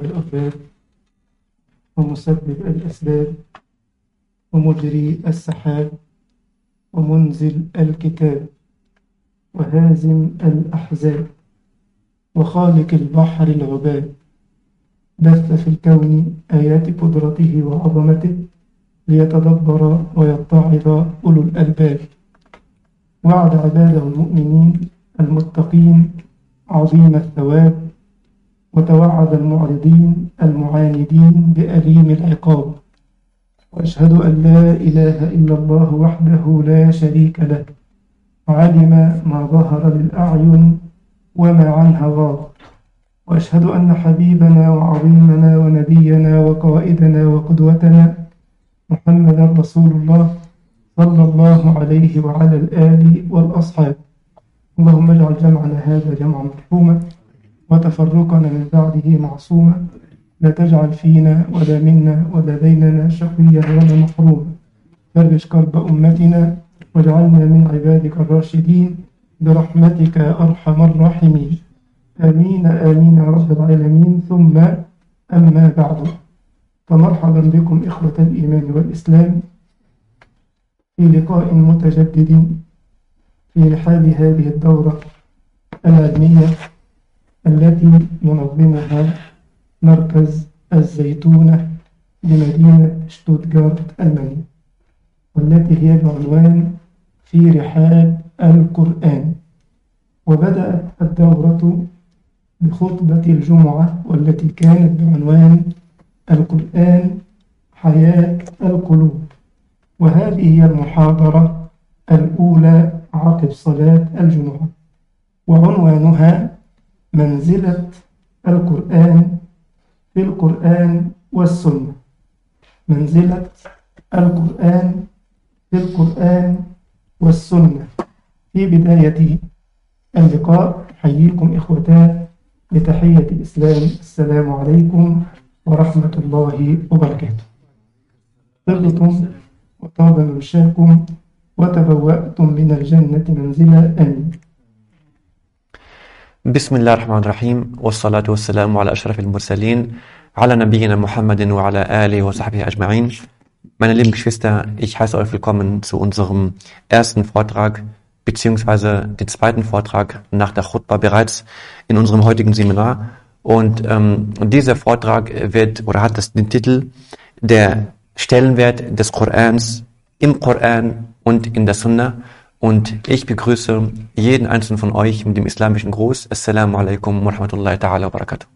الأرباب ومسبب الأسباب ومجري السحاب ومنزل الكتاب وهازم الأحزاب وخالق البحر العباد بث في الكون آيات قدرته وعظمته ليتدبر ويتعظ أولو الألباب. وعد عباده المؤمنين المتقين عظيم الثواب وتوعد المعرضين المعاندين بأليم العقاب. وأشهد أن لا إله إلا الله وحده لا شريك له علم ما ظهر للأعين وما عنها غاب. وأشهد أن حبيبنا وعظيمنا ونبينا وقائدنا وقدوتنا محمدا رسول الله صلى الله عليه وعلى الآل والأصحاب. اللهم اجعل جمعنا هذا جمعا مرحوما وتفرقنا من بعده معصوما، لا تجعل فينا ولا منا ولا بيننا شقيا ولا محروما. فرج كرب أمتنا واجعلنا من عبادك الراشدين برحمتك يا أرحم الراحمين. آمين آمين يا رب العالمين. ثم أما بعد، فمرحبا بكم إخوة الإيمان والإسلام في لقاء متجدد في رحاب هذه الدورة العلمية التي ينظمها مركز الزيتونة بمدينة شتوتغارت ألمانيا، والتي هي بعنوان في رحاب القرآن. وبدأت الدورة بخطبة الجمعة والتي كانت بعنوان القرآن حياة القلوب، وهذه هي المحاضرة الأولى عقب صلاة الجمعة، وعنوانها منزلة القرآن في القرآن والسنة. منزلة القرآن في القرآن والسنة. في بداية اللقاء أحييكم إخوتان بتحية الإسلام، السلام عليكم ورحمة الله وبركاته. طبتم وطاب ممشاكم وتبوأتم من الجنة منزلا. آمين. بسم الله الرحمن الرحيم، والصلاة والسلام على أشرف المرسلين, على نبينا Muhammad wa ala alihi wa sahbihi ajma'in. Meine lieben Geschwister, ich heiße euch willkommen zu unserem ersten Vortrag, beziehungsweise den zweiten Vortrag nach der Khutbah bereits in unserem heutigen Seminar. Und dieser Vortrag hat den Titel Der Stellenwert des Korans im Koran und in der Sunna. Und ich begrüße jeden einzelnen von euch mit dem islamischen Gruß. Assalamu alaikum wa rahmatullahi ta'ala wa barakatuh.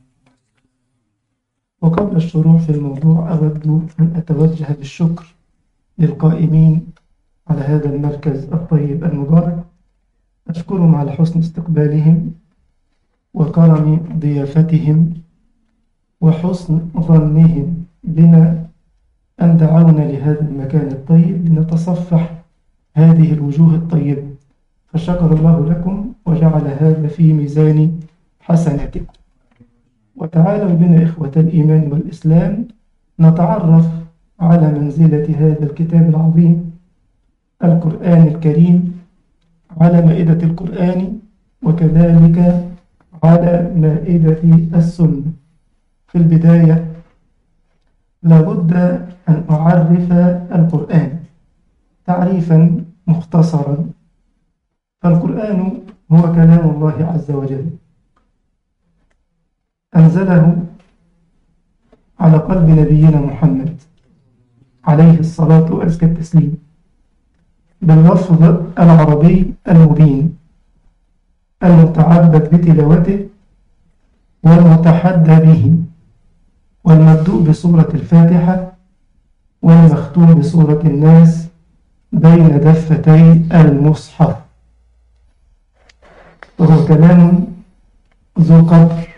وقبل الشروع في الموضوع أود أن أتوجه بالشكر للقائمين على هذا المركز الطيب المبارك. أشكرهم على حسن استقبالهم وكرم ضيافتهم وحسن ظنهم بنا أن دعونا لهذا المكان الطيب لنتصفح هذه الوجوه الطيبة، فشكر الله لكم وجعل هذا في ميزان حسناتكم. وتعالوا بنا إخوة الإيمان والإسلام نتعرف على منزلة هذا الكتاب العظيم القرآن الكريم على مائدة القرآن، وكذلك على مائدة السنة. في البداية لابد أن أعرف القرآن تعريفا مختصرا. فالقرآن هو كلام الله عز وجل، أنزله على قلب نبينا محمد عليه الصلاة وأزكى التسليم باللفظ العربي المبين المتعبد بتلاوته والمتحدى به، والمبدوء بسورة الفاتحة والمختوم بسورة الناس بين دفتي المصحف. وهو كلام ذو قدر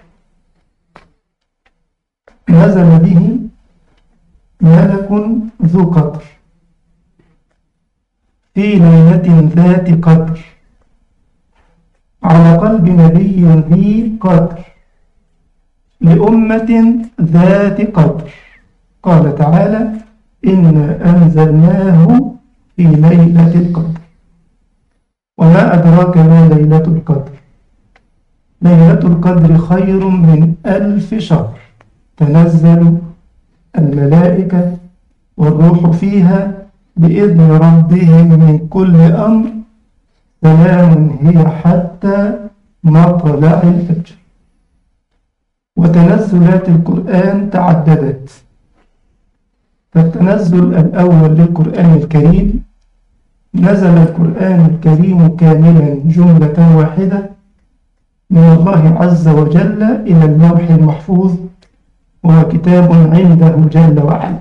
نزل به ملك ذو قدر في ليلة ذات قدر على قلب نبي ذي قدر لأمة ذات قدر. قال تعالى: إنا أنزلناه في ليلة القدر. وما أدراك ما ليلة القدر؟ ليلة القدر خير من 1000 شهر تنزل الملائكة والروح فيها بإذن ربهم من كل أمر سلام هي حتى مطلع الفجر. وتنزلات القرآن تعددت، فالتنزل الأول للقرآن الكريم نزل القرآن الكريم كاملا جملة واحدة من الله عز وجل إلى اللوح المحفوظ، وهو كتاب عنده جل وعلا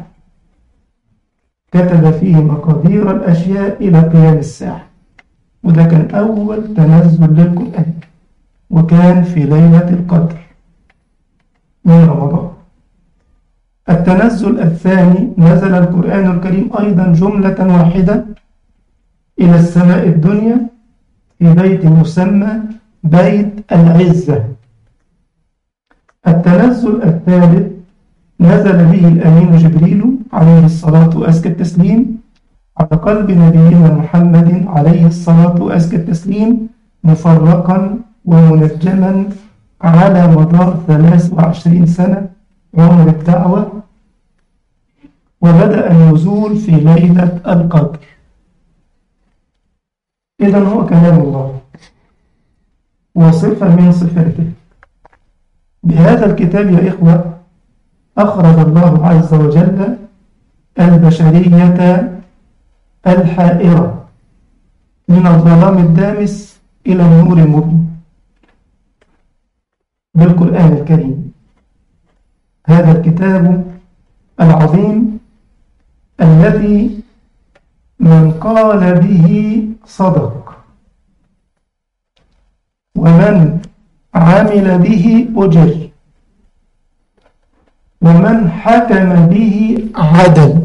كتب فيه مقادير الأشياء إلى قيام الساعة. وده كان أول تنزل للقرآن، وكان في ليلة القدر من رمضان. التنزل الثاني نزل القرآن الكريم أيضا جملة واحدة إلى السماء الدنيا في بيت مسمى بيت العزة. التنزل الثالث نزل به الأمين جبريل عليه الصلاة وأزكى التسليم على قلب نبينا محمد عليه الصلاة وأزكى التسليم، مفرقا ومنجما على مدار 23 سنة عمر الدعوة، وبدأ النزول في ليلة القدر. إذن هو كلام الله وصفة من صفاته. بهذا الكتاب يا إخوة أخرج الله عز وجل البشرية الحائرة من الظلام الدامس إلى النور المبين بالقرآن الكريم. هذا الكتاب العظيم الذي من قال به صدق، ومن عمل به أجر، ومن حكم به عدل،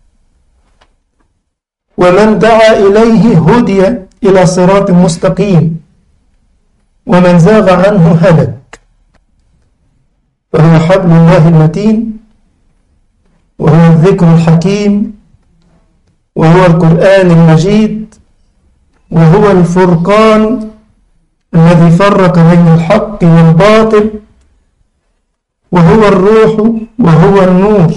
ومن دعا إليه هدي إلى صراط مستقيم، ومن زاغ عنه هلك. فهو حبل الله المتين، وهو الذكر الحكيم، وهو القرآن المجيد، وهو الفرقان الذي فرق بين الحق والباطل، وهو الروح وهو النور.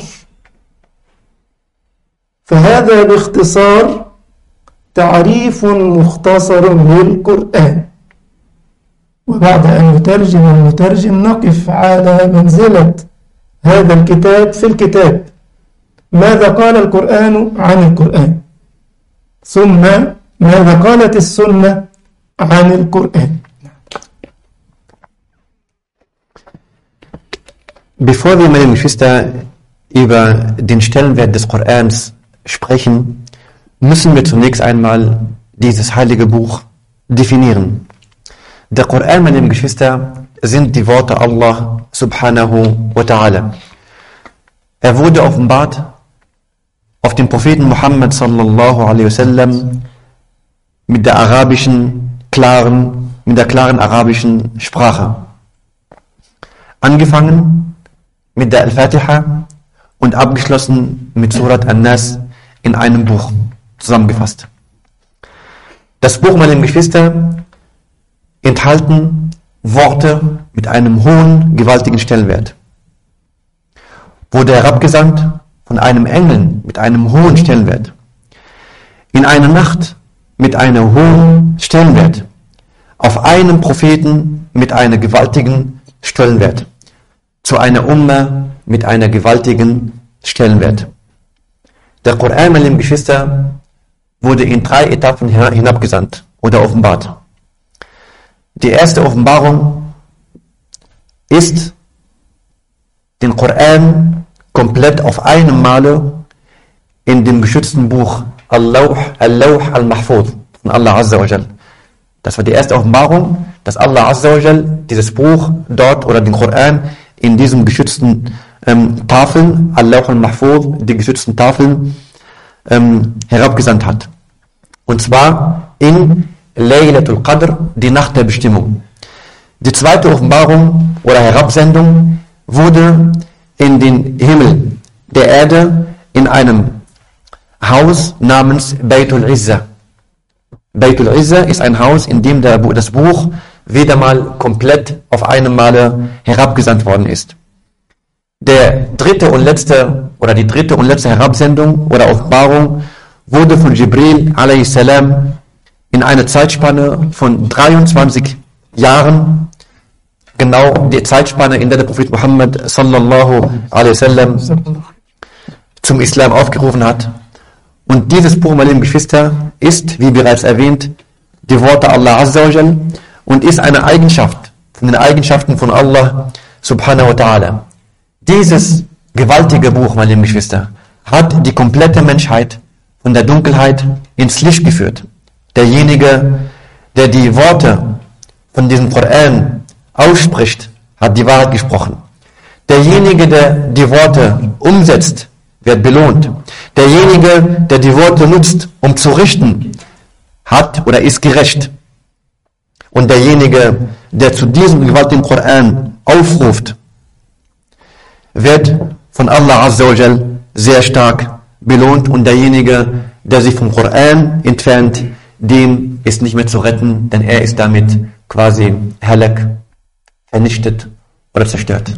فهذا باختصار تعريف مختصر للقرآن. وبعد أن يترجم المترجم نقف على منزلة هذا الكتاب في الكتاب. ماذا قال القرآن عن القرآن؟ ثم ماذا قالت السنة عن القرآن؟ Bevor wir, meine Geschwister, über den Stellenwert des Korans sprechen, müssen wir zunächst einmal dieses heilige Buch definieren. Der Koran, meine Geschwister, sind die Worte Allah subhanahu wa ta'ala. Er wurde offenbart auf den Propheten Muhammad sallallahu alaihi wasallam mit der klaren arabischen Sprache. Angefangen mit der Al-Fatiha und abgeschlossen mit Surat An-Nas in einem Buch zusammengefasst. Das Buch, meine Geschwister, enthalten Worte mit einem hohen, gewaltigen Stellenwert. Wurde herabgesandt von einem Engel mit einem hohen Stellenwert. In einer Nacht mit einem hohen Stellenwert. Auf einen Propheten mit einem gewaltigen Stellenwert. Zu einer Umma mit einer gewaltigen Stellenwert. Der Koran, meine Geschwister, wurde in 3 Etappen hinabgesandt oder offenbart. Die erste Offenbarung ist, den Koran komplett auf einem Male in dem geschützten Buch Al-Lawh al-Mahfuz von Allah Azza wa Jal. Das war die erste Offenbarung, dass Allah Azza wa Jal dieses Buch dort oder den Koran in diesem geschützten Tafeln, Al-Lawh al-Mahfuz, die geschützten Tafeln herabgesandt hat. Und zwar in Laylatul Qadr, die Nacht der Bestimmung. Die zweite Offenbarung oder Herabsendung wurde in den Himmel der Erde in einem Haus namens Baytul Izza. Baytul Izza ist ein Haus, in dem das Buch wieder mal komplett auf einem Male herabgesandt worden ist. Der dritte und letzte oder die dritte und letzte Herabsendung oder Offenbarung wurde von Jibril a.s. in einer Zeitspanne von 23 Jahren, genau die Zeitspanne, in der der Prophet Muhammad sallallahu alaihi wasallam zum Islam aufgerufen hat. Und dieses Buch, meine lieben Geschwister, ist, wie bereits erwähnt, die Worte Allah Azza wa Jal und ist eine Eigenschaft von den Eigenschaften von Allah subhanahu wa ta'ala. Dieses gewaltige Buch, meine lieben Geschwister, hat die komplette Menschheit von der Dunkelheit ins Licht geführt. Derjenige, der die Worte von diesem Koran ausspricht, hat die Wahrheit gesprochen. Derjenige, der die Worte umsetzt, wird belohnt. Derjenige, der die Worte nutzt, um zu richten, hat oder ist gerecht. Und derjenige, der zu diesem gewaltigen Koran aufruft, wird von Allah Azza wa Jal sehr stark belohnt. Und derjenige, der sich vom Koran entfernt, dem ist nicht mehr zu retten, denn er ist damit quasi halak, vernichtet oder zerstört.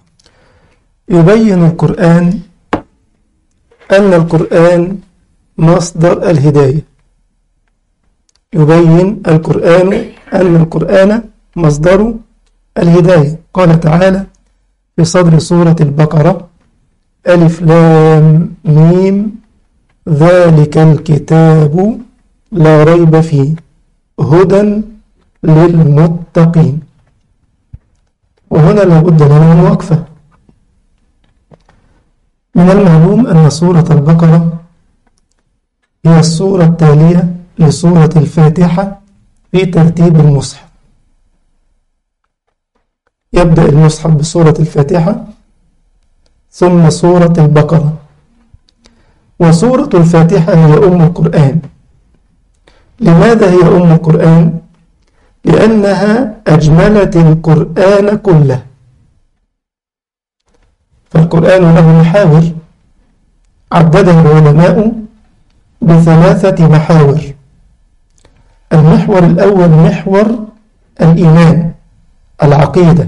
يبين القرآن أن القرآن مصدر الهداية. يبين القرآن أن القرآن مصدر الهداية. قال تعالى في صدر سورة البقرة: ألف لام ميم ذلك الكتاب لا ريب فيه هدى للمتقين. وهنا لابد لنا من وقفة. من المعلوم أن سورة البقرة هي السورة التالية لسورة الفاتحة في ترتيب المصحف. يبدأ المصحف بسورة الفاتحة ثم سورة البقرة. وسورة الفاتحة هي أم القرآن. لماذا هي أم القرآن؟ لأنها أجملت القرآن كله. فالقرآن له محاور عددها العلماء ب3 محاور. المحور الأول محور الإيمان، العقيدة.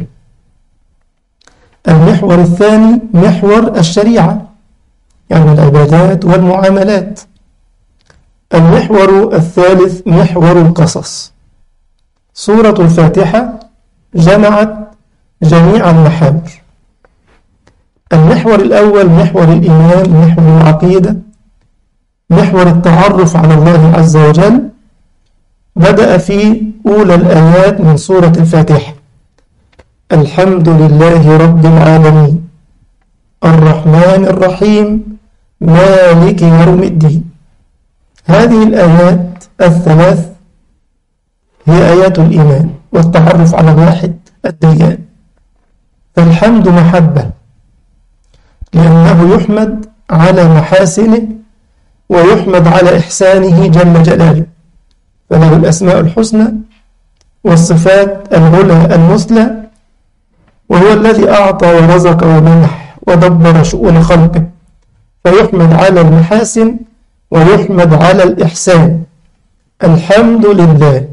المحور الثاني محور الشريعة، يعني العبادات والمعاملات. المحور الثالث محور القصص. سورة الفاتحة جمعت جميع المحاور. المحور الأول محور الإيمان، محور العقيدة، محور التعرف على الله عز وجل، بدأ في أولى الآيات من سورة الفاتحة: الحمد لله رب العالمين الرحمن الرحيم مالك يوم الدين. هذه الآيات الثلاث هي آيات الإيمان والتعرف على الواحد الديان. فالحمد محبة، لأنه يحمد على محاسنه ويحمد على إحسانه جل جلاله، فله الأسماء الحسنى والصفات العلى المثلى، وهو الذي أعطى ورزق ومنح ودبر شؤون خلقه، فيحمد على المحاسن ويحمد على الإحسان. الحمد لله،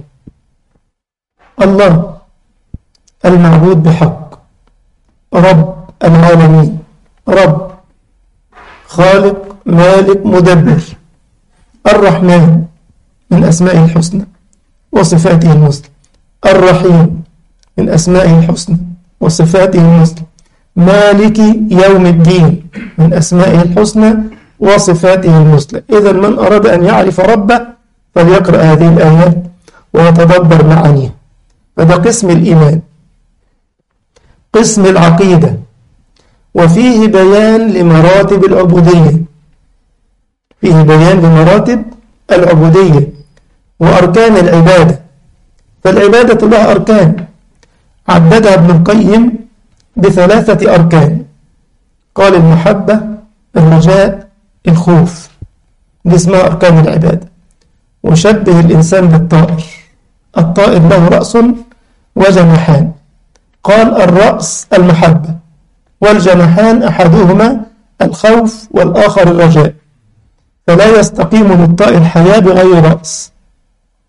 الله المعبود بحق، رب العالمين، رب خالق مالك مدبر. الرحمن من أسمائه الحسنى وصفاته المثلى. الرحيم من أسمائه الحسنى وصفاته المثلى. مالك يوم الدين من أسمائه الحسنى وصفاته المثلى. إذا من أراد أن يعرف ربه فليقرأ هذه الآيات ويتدبر معانيها. فده قسم الإيمان. قسم العقيدة، وفيه بيان لمراتب العبودية. فيه بيان لمراتب العبودية وأركان العبادة. فالعبادة لها أركان عددها ابن القيم ب3 أركان. قال: المحبة، الرجاء، الخوف. دي اسمها أركان العبادة. وشبه الإنسان بالطائر. الطائر له رأس وجناحان. قال: الرأس المحبة، والجناحان أحدهما الخوف والآخر الرجاء. فلا يستقيم للطائر حياة بغير رأس،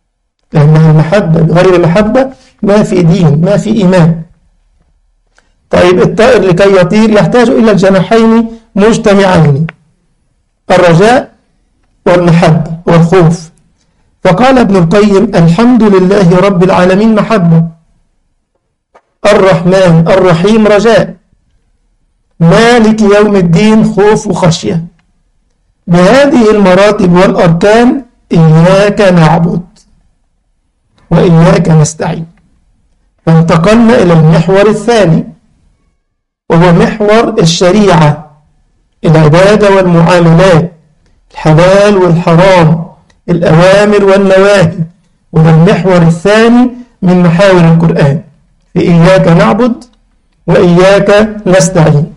لأنها المحبة بغير محبة ما في دين، ما في إيمان. طيب الطائر لكي يطير يحتاج إلى الجناحين مجتمعين، الرجاء والمحبة والخوف. فقال ابن القيم: الحمد لله رب العالمين محبة، الرحمن الرحيم رجاء، مالك يوم الدين خوف وخشية. بهذه المراتب والأركان إياك نعبد وإياك نستعين. فانتقلنا إلى المحور الثاني، وهو محور الشريعة، العبادة والمعاملات، الحلال والحرام، الأوامر والنواهي. وهو المحور الثاني من محاور القرآن، في إياك نعبد وإياك نستعين.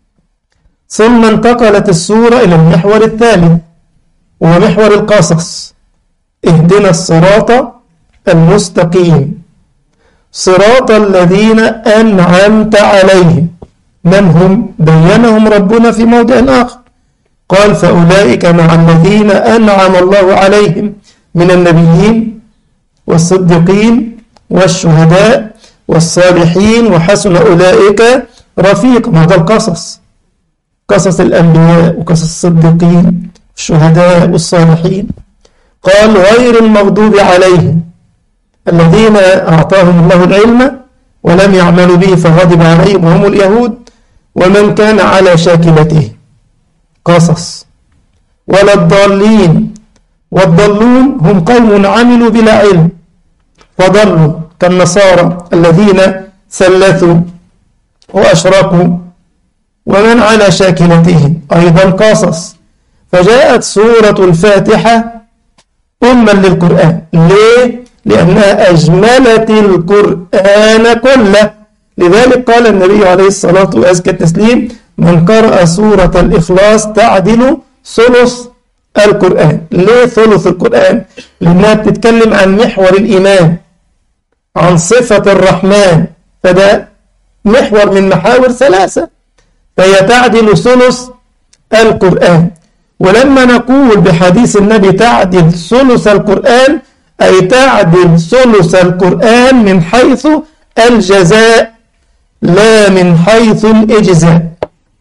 ثم انتقلت السورة إلى المحور الثالث، وهو محور القصص. اهدنا الصراط المستقيم صراط الذين أنعمت عليهم. من هم؟ بينهم ربنا في موضع آخر، قال: فأولئك مع الذين أنعم الله عليهم من النبيين والصديقين والشهداء والصالحين وحسن أولئك رفيقا. هذا القصص، قصص الأنبياء وقصص الصديقين والشهداء والصالحين. قال: غير المغضوب عليهم، الذين أعطاهم الله العلم ولم يعملوا به فغضب عليهم وهم اليهود ومن كان على شاكلته. قصص. ولا الضالين، والضالون هم قوم عملوا بلا علم فضلوا، كالنصارى الذين ثلثوا وأشركوا ومن على شاكلتهم. أيضا قصص. فجاءت سورة الفاتحة أما للقرآن. ليه؟ لأنها أجملت القرآن كله. لذلك قال النبي عليه الصلاة وأزكى التسليم: من قرأ سورة الإخلاص تعدل ثلث القرآن. ليه ثلث القرآن؟ لأنها بتتكلم عن محور الإيمان، عن صفة الرحمن، فده محور من محاور ثلاثة، فهي تعدل ثلث القرآن. ولما نقول بحديث النبي تعدل ثلث القرآن، أي تعدل ثلث القرآن من حيث الجزاء لا من حيث الإجزاء.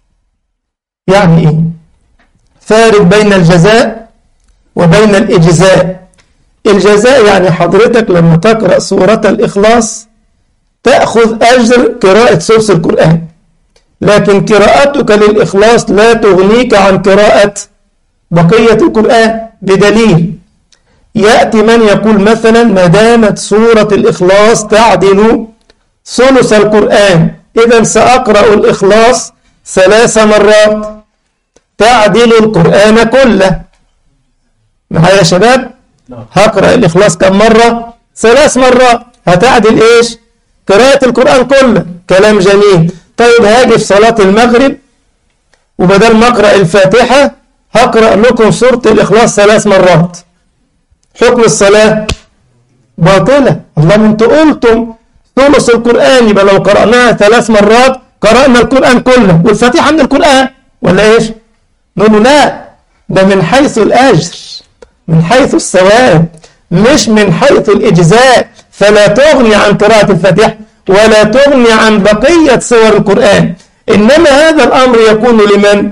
يعني إيه؟ فارق بين الجزاء وبين الإجزاء. الجزاء يعني حضرتك لما تقرأ سورة الإخلاص تأخذ أجر قراءة ثلث القرآن، لكن قراءتك للإخلاص لا تغنيك عن قراءة بقية القرآن. بدليل يأتي من يقول مثلا: ما دامت سورة الإخلاص تعدل ثلث القرآن، إذا سأقرأ الإخلاص 3 مرات تعدل القرآن كله. معايا يا شباب؟ هقرأ الإخلاص كم مرة؟ 3 مرات. هتعدل إيش؟ قراءة القرآن كله. كلام جميل. طيب هاجي في صلاة المغرب وبدل ما أقرأ الفاتحة هقرأ لكم سورة الإخلاص 3 مرات. حكم الصلاة باطلة. الله، من انتوا قلتم ثلث القرآن، يبقى لو قرأناها 3 مرات قرأنا القرآن كله، والفاتحة من القرآن ولا إيش؟ نقول له لا، ده من حيث الأجر، من حيث الثواب، مش من حيث الإجزاء. فلا تغني عن قراءة الفاتحة ولا تغني عن بقية سور القرآن. إنما هذا الأمر يكون لمن؟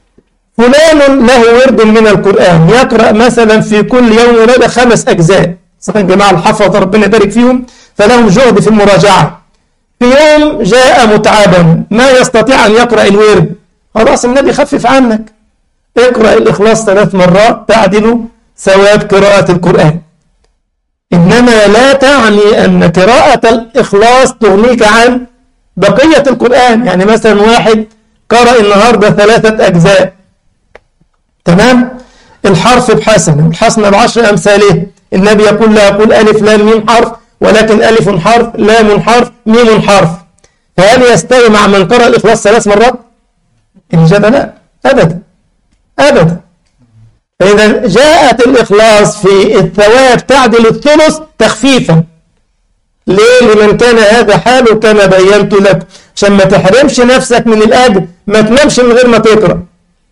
فلان له ورد من القرآن يقرأ مثلا في كل يوم وليلة 5 أجزاء. صحيح جماعة الحفظة ربنا يبارك فيهم، فلهم جهد في المراجعة. في يوم جاء متعبا ما يستطيع أن يقرأ الورد، خلاص النبي خفف عنك، اقرأ الإخلاص 3 مرات تعدل ثواب قراءة القرآن. إنما لا تعني أن قراءة الإخلاص تغنيك عن بقية القرآن. يعني مثلا واحد قرأ النهاردة 3 أجزاء، تمام؟ الحرف بحسنة والحسنة ب10 أمثاله. النبي يقول لا يقول ألف لام ميم حرف، ولكن ألف حرف لام حرف ميم حرف. فهل يستوي مع من قرأ الإخلاص 3 مرات؟ الإجابة لا، أبدا أبدا. فإذا جاءت الإخلاص في الثواب تعدل الثلث تخفيفا. ليه؟ لمن كان هذا حاله كما بينت لك، عشان ما تحرمش نفسك من الأجر. ما تنامش من غير ما تقرأ.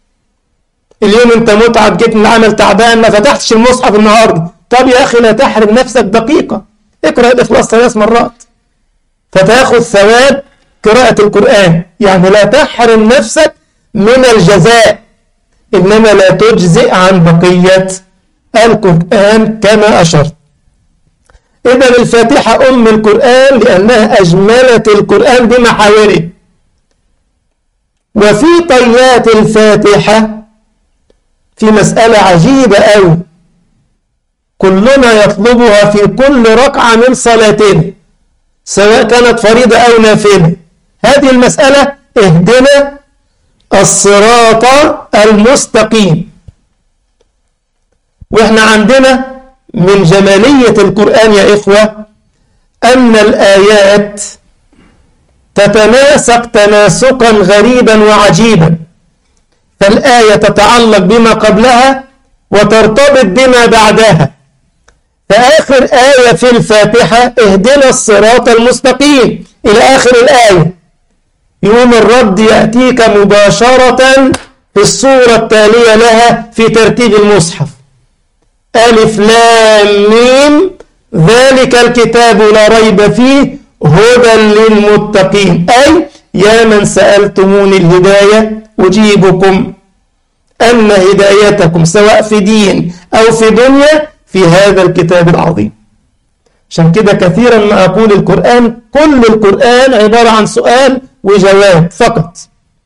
اليوم انت متعب، جيت من العمل تعبان، ما فتحتش المصحف النهارده، طب يا أخي لا تحرم نفسك دقيقة، اقرأ الإخلاص 3 مرات فتأخذ ثواب قراءة القرآن، يعني لا تحرم نفسك من الجزاء، إنما لا تجزئ عن بقية القرآن كما أشرت. إذن الفاتحة أم القرآن لأنها أجملت القرآن بمحاوره. وفي طيات الفاتحة في مسألة عجيبة أوي كلنا يطلبها في كل ركعة من صلاتنا سواء كانت فريضة أو نافلة. هذه المسألة اهدنا الصراط المستقيم. وإحنا عندنا من جمالية القرآن يا إخوة أن الآيات تتناسق تناسقا غريبا وعجيبا، فالآية تتعلق بما قبلها وترتبط بما بعدها. فآخر آية في الفاتحة اهدنا الصراط المستقيم إلى آخر الآية، يوم الرد يأتيك مباشرة في السورة التالية لها في ترتيب المصحف، ألف لام ميم ذلك الكتاب لا ريب فيه هدى للمتقين، أي يا من سألتموني الهداية أجيبكم أن هدايتكم سواء في دين أو في دنيا في هذا الكتاب العظيم. عشان كده كثيرا ما أقول القرآن كل القرآن عبارة عن سؤال وجواب فقط.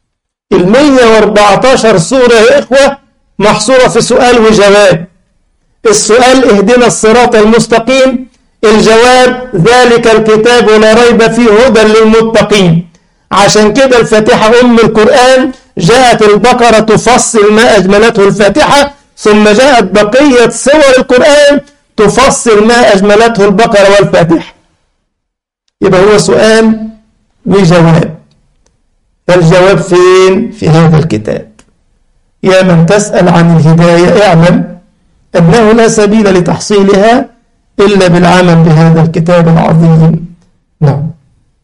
114 سورة يا إخوة محصورة في سؤال وجواب. السؤال اهدنا الصراط المستقيم، الجواب ذلك الكتاب لا ريب فيه هدى للمتقين. عشان كده الفاتحة أم القرآن، جاءت البقرة تفصل ما أجملته الفاتحة، ثم جاءت بقية سور القرآن تفصل ما أجملته البقرة والفاتحة. يبقى هو سؤال وجواب، فالجواب فين؟ في هذا الكتاب. يا من تسأل عن الهداية اعلم أنه لا سبيل لتحصيلها إلا بالعمل بهذا الكتاب العظيم. نعم.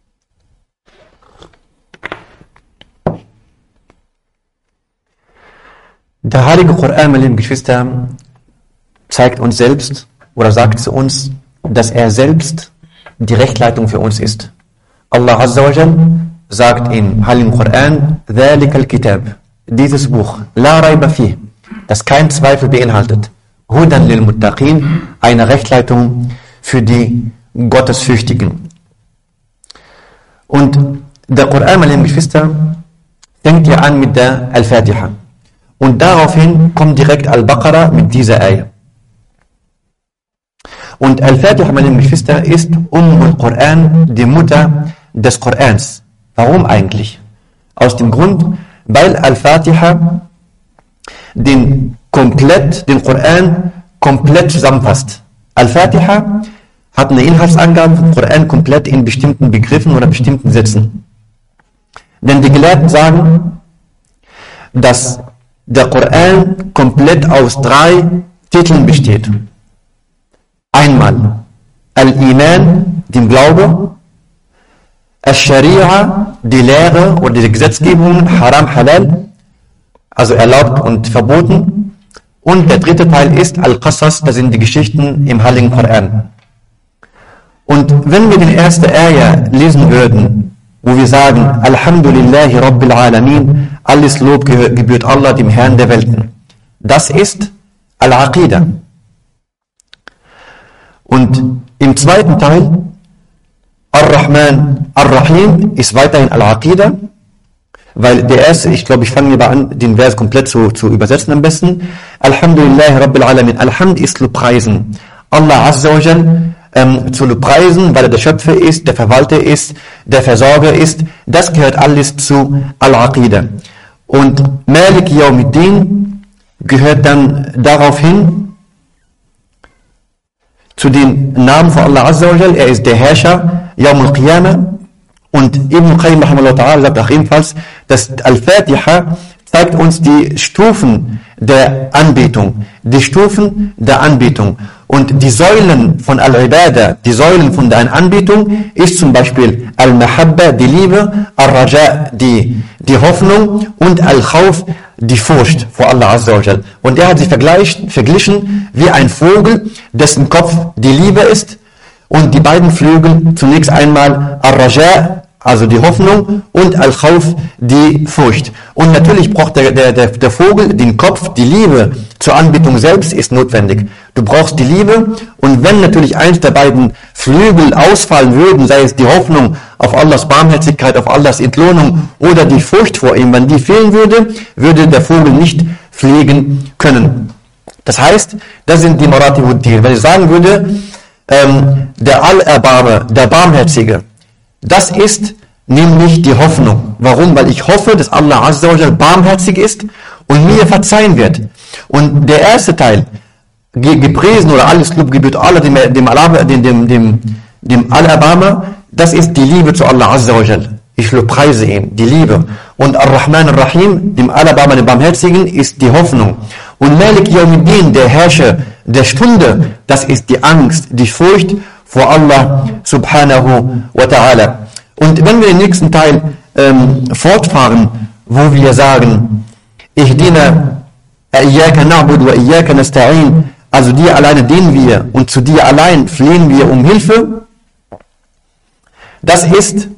Der Heilige Koran, meine lieben Geschwister, zeigt uns selbst oder sagt zu uns, dass er selbst die Rechtleitung für uns ist. Allah Azza wa Jal sagt im Heiligen Koran, ذَلِكَ الْكِتَابِ, dieses Buch, لَا رَيْبَ فِيهِ, das kein Zweifel beinhaltet, هُدًى لِلْمُتَّقِينَ, eine Rechtleitung für die Gottesfürchtigen. Und der Koran, meine lieben Geschwister, fängt ja an mit der Al-Fatiha. Und daraufhin kommt direkt Al-Baqarah mit dieser Ayah. Und Al-Fatiha, meine lieben Geschwister, ist al-Quran, die Mutter des Korans. Warum eigentlich? Aus dem Grund, weil Al-Fatiha den Koran komplett zusammenfasst. Al-Fatiha hat eine Inhaltsangabe vom Koran komplett in bestimmten Begriffen oder bestimmten Sätzen. Denn die Gelehrten sagen, dass der Koran komplett aus 3 Titeln besteht. Einmal Al-Iman, den Glaube, Al-Sharia, die Lehre oder die Gesetzgebung, Haram, Halal, also erlaubt und verboten. Und der dritte Teil ist Al-Qasas, das sind die Geschichten im Heiligen Koran. Und wenn wir die erste Ayah lesen würden, wo wir sagen, Alhamdulillahi Rabbil Alamin, alles Lob gebührt Allah, dem Herrn der Welten. Das ist Al-Aqidah. Und im zweiten Teil, Ar-Rahman, Ar-Rahim, ist weiterhin Al-Aqidah, weil der erste, ich glaube, ich fange lieber an, den Vers komplett zu übersetzen am besten. Alhamdulillahi Rabbil Alamin, Alhamd ist Lobpreisen. Allah Azza wa Jal, zu Lobpreisen, weil er der Schöpfer ist, der Verwalter ist, der Versorger ist. Das gehört alles zu Al-Aqidah. Und Malik Yawmiddin gehört dann daraufhin zu den Namen von Allah Azza wa Jal. Er ist der Herrscher, Yawm al-Qiyamah. Und Ibn Qayyim sagt auch ebenfalls, dass Al-Fatiha zeigt uns die Stufen der Anbetung. Die Stufen der Anbetung. Und die Säulen von Al-Ibadah, die Säulen von der Anbetung, ist zum Beispiel Al-Mahabba, die Liebe, Al-Raja, die Hoffnung und Al-Khawf, die Furcht vor Allah Azza wa Jal. Und er hat sie verglichen wie ein Vogel, dessen Kopf die Liebe ist und die beiden Flügel zunächst einmal Al-Raja, also die Hoffnung, und Al-Khawf, die Furcht. Und natürlich braucht der Vogel den Kopf, die Liebe zur Anbetung selbst ist notwendig. Du brauchst die Liebe, und wenn natürlich eins der beiden Flügel ausfallen würden, sei es die Hoffnung auf Allahs Barmherzigkeit, auf Allahs Entlohnung oder die Furcht vor ihm, wenn die fehlen würde, würde der Vogel nicht fliegen können. Das heißt, das sind die Maratibud-Din. Wenn ich sagen würde, der Allerbarme, der Barmherzige, das ist nämlich die Hoffnung. Warum? Weil ich hoffe, dass Allah Azza wa Jal barmherzig ist und mir verzeihen wird. Und der erste Teil, gepriesen oder alles Lob gebührt Allah, dem Allerbarmer, das ist die Liebe zu Allah Azza wa Jal. Ich lobpreise ihn, die Liebe. Und Ar-Rahman Ar-Rahim, dem Allerbarmer, dem Barmherzigen, ist die Hoffnung. Und Malik Yawmiddin, der Herrscher der Stunde, das ist die Angst, die Furcht vor Allah subhanahu wa ta'ala. Und wenn wir den nächsten Teil fortfahren, wo wir sagen, Ihdina iyyaka na'budu wa iyyaka nasta'in, also dir alleine dienen wir und zu dir allein flehen wir um Hilfe, das ist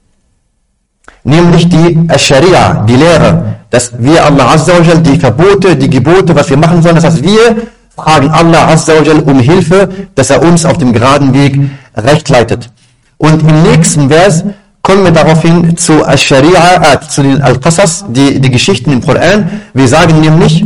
nämlich die Scharia, die Lehre, dass wir Allah Azza wa Jal, die Verbote, die Gebote, was wir machen sollen, das heißt, wir fragen Allah Azza wa Jal um Hilfe, dass er uns auf dem geraden Weg recht leitet. Und im nächsten Vers kommen wir daraufhin zu Al-Sharia, zu den Al-Qasas, die Geschichten im Koran. Wir sagen nämlich,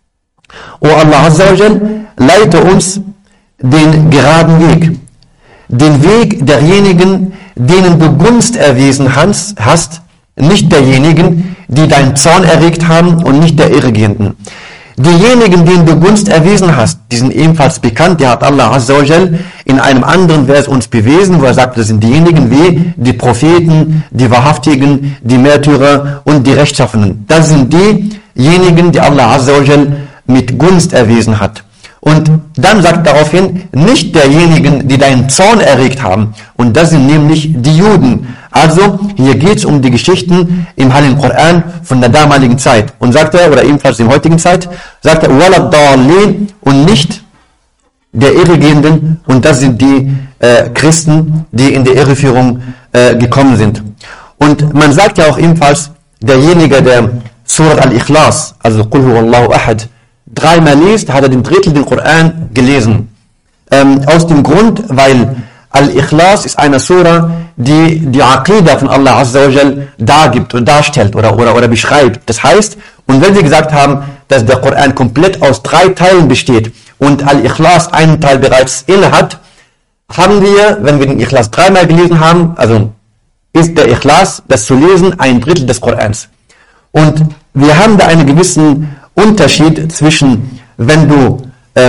O Allah Azza wa Jal, leite uns den geraden Weg, den Weg derjenigen, denen du Gunst erwiesen hast, nicht derjenigen, die deinen Zorn erregt haben und nicht der Irregehenden. Diejenigen, denen du Gunst erwiesen hast, die sind ebenfalls bekannt, die hat Allah Azza wa Jal in einem anderen Vers uns bewiesen, wo er sagt, das sind diejenigen wie die Propheten, die Wahrhaftigen, die Märtyrer und die Rechtschaffenen. Das sind diejenigen, die Allah Azza wa Jal mit Gunst erwiesen hat. Und dann sagt daraufhin, nicht derjenigen, die deinen Zorn erregt haben. Und das sind nämlich die Juden. Also, hier geht es um die Geschichten im Heiligen Koran von der damaligen Zeit. Und sagt er, oder ebenfalls in der heutigen Zeit, sagt er, وَلَا und nicht der Irregehenden. Und das sind die Christen, die in der Irreführung gekommen sind. Und man sagt ja auch ebenfalls, derjenige, der Surat Al-Ikhlas, also Qul huwallahu ahad, dreimal liest, hat er den Drittel den Koran gelesen. Aus dem Grund, weil Al-Ikhlas ist eine Surah, die die Aqidah von Allah Azza wa Jal dargibt und darstellt oder beschreibt. Das heißt, und wenn wir gesagt haben, dass der Koran komplett aus 3 Teilen besteht und Al-Ikhlas einen Teil bereits inne hat, haben wir, wenn wir den Ikhlas 3-mal gelesen haben, also ist der Ikhlas, das zu lesen, ein Drittel des Korans. Und wir haben da einen gewissen Unterschied zwischen, wenn du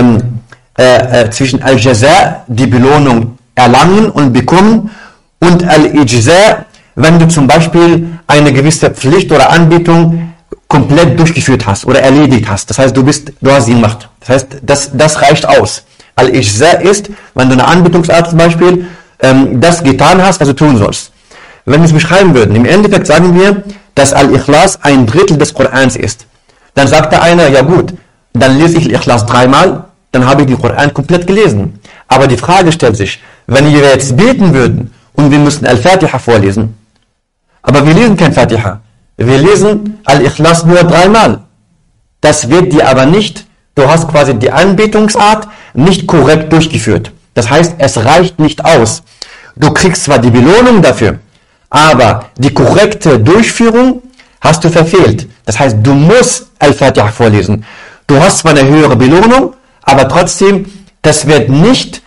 zwischen Al-Jaza, die Belohnung erlangen und bekommen, und Al-Ijza, wenn du zum Beispiel eine gewisse Pflicht oder Anbetung komplett durchgeführt hast oder erledigt hast. Das heißt, du hast sie gemacht. Das heißt, das reicht aus. Al-Ijza ist, wenn du eine Anbetungsart zum Beispiel das getan hast, was du tun sollst. Wenn wir es beschreiben würden, im Endeffekt sagen wir, dass Al-Ikhlas ein Drittel des Korans ist. Dann sagt der einer, ja gut, dann lese ich Al-Ikhlas 3-mal, dann habe ich den Koran komplett gelesen. Aber die Frage stellt sich, wenn wir jetzt beten würden und wir müssen Al-Fatiha vorlesen, aber wir lesen kein Fatiha, wir lesen Al-Ikhlas nur 3-mal. Das wird dir aber nicht, du hast quasi die Anbetungsart nicht korrekt durchgeführt. Das heißt, es reicht nicht aus. Du kriegst zwar die Belohnung dafür, aber die korrekte Durchführung hast du verfehlt. Das heißt, du musst Al-Fatiha vorlesen. Du hast zwar eine höhere Belohnung, aber trotzdem, das wird nicht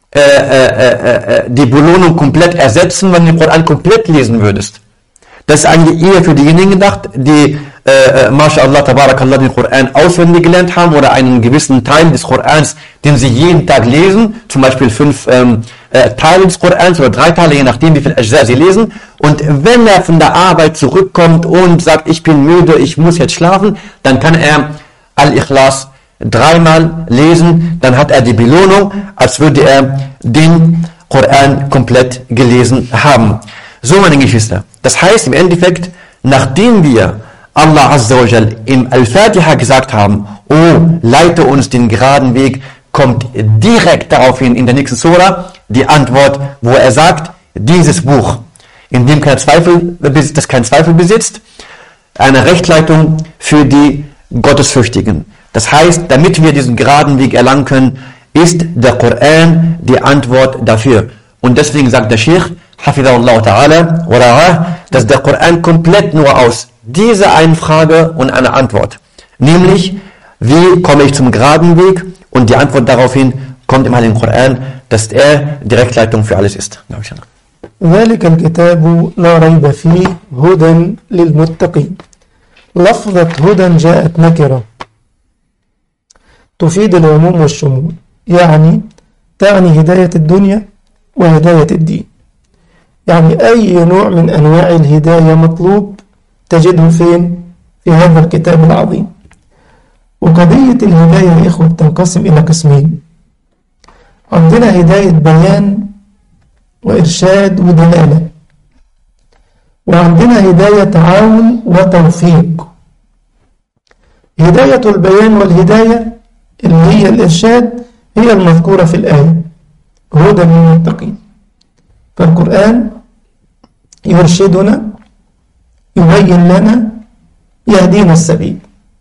die Belohnung komplett ersetzen, wenn du den Koran komplett lesen würdest. Das ist eigentlich eher für diejenigen gedacht, die MashaAllah, Tabarakallah, den Koran auswendig gelernt haben oder einen gewissen Teil des Korans, den sie jeden Tag lesen, zum Beispiel 5 Teile des Korans oder 3 Teile, je nachdem, wie viel Ajza sie lesen. Und wenn er von der Arbeit zurückkommt und sagt, ich bin müde, ich muss jetzt schlafen, dann kann er Al-Ikhlas 3-mal lesen, dann hat er die Belohnung, als würde er den Koran komplett gelesen haben. So, meine Geschwister. Das heißt im Endeffekt, nachdem wir Allah Azza wa Jal im Al-Fatiha gesagt haben, oh, leite uns den geraden Weg, kommt direkt daraufhin in der nächsten Surah die Antwort, wo er sagt, dieses Buch in dem das kein Zweifel besitzt, eine Rechtleitung für die Gottesfürchtigen. Das heißt, damit wir diesen geraden Weg erlangen können, ist der Koran die Antwort dafür. Und deswegen sagt der Sheikh, Hafidahullah ta'ala, oder dass der Koran komplett nur aus dieser einen Frage und einer Antwort, nämlich, wie komme ich zum geraden Weg? Und die Antwort daraufhin kommt im Heiligen Koran, dass er die Rechtleitung für alles ist. ذلك الكتاب لا ريب فيه هدى للمتقين. لفظة هدى جاءت نكرة تفيد العموم والشمول، يعني تعني هداية الدنيا وهداية الدين. يعني أي نوع من أنواع الهداية مطلوب تجده فين؟ في هذا الكتاب العظيم. وقضية الهداية يا إخوة تنقسم إلى قسمين. عندنا هداية بيان وإرشاد ودلالة، وعندنا هداية تعاون وتوفيق. هداية البيان والهداية اللي هي الإرشاد هي المذكورة في الآية هدى للمتقين. فالقرآن يرشدنا، يبين لنا، يهدينا السبيل.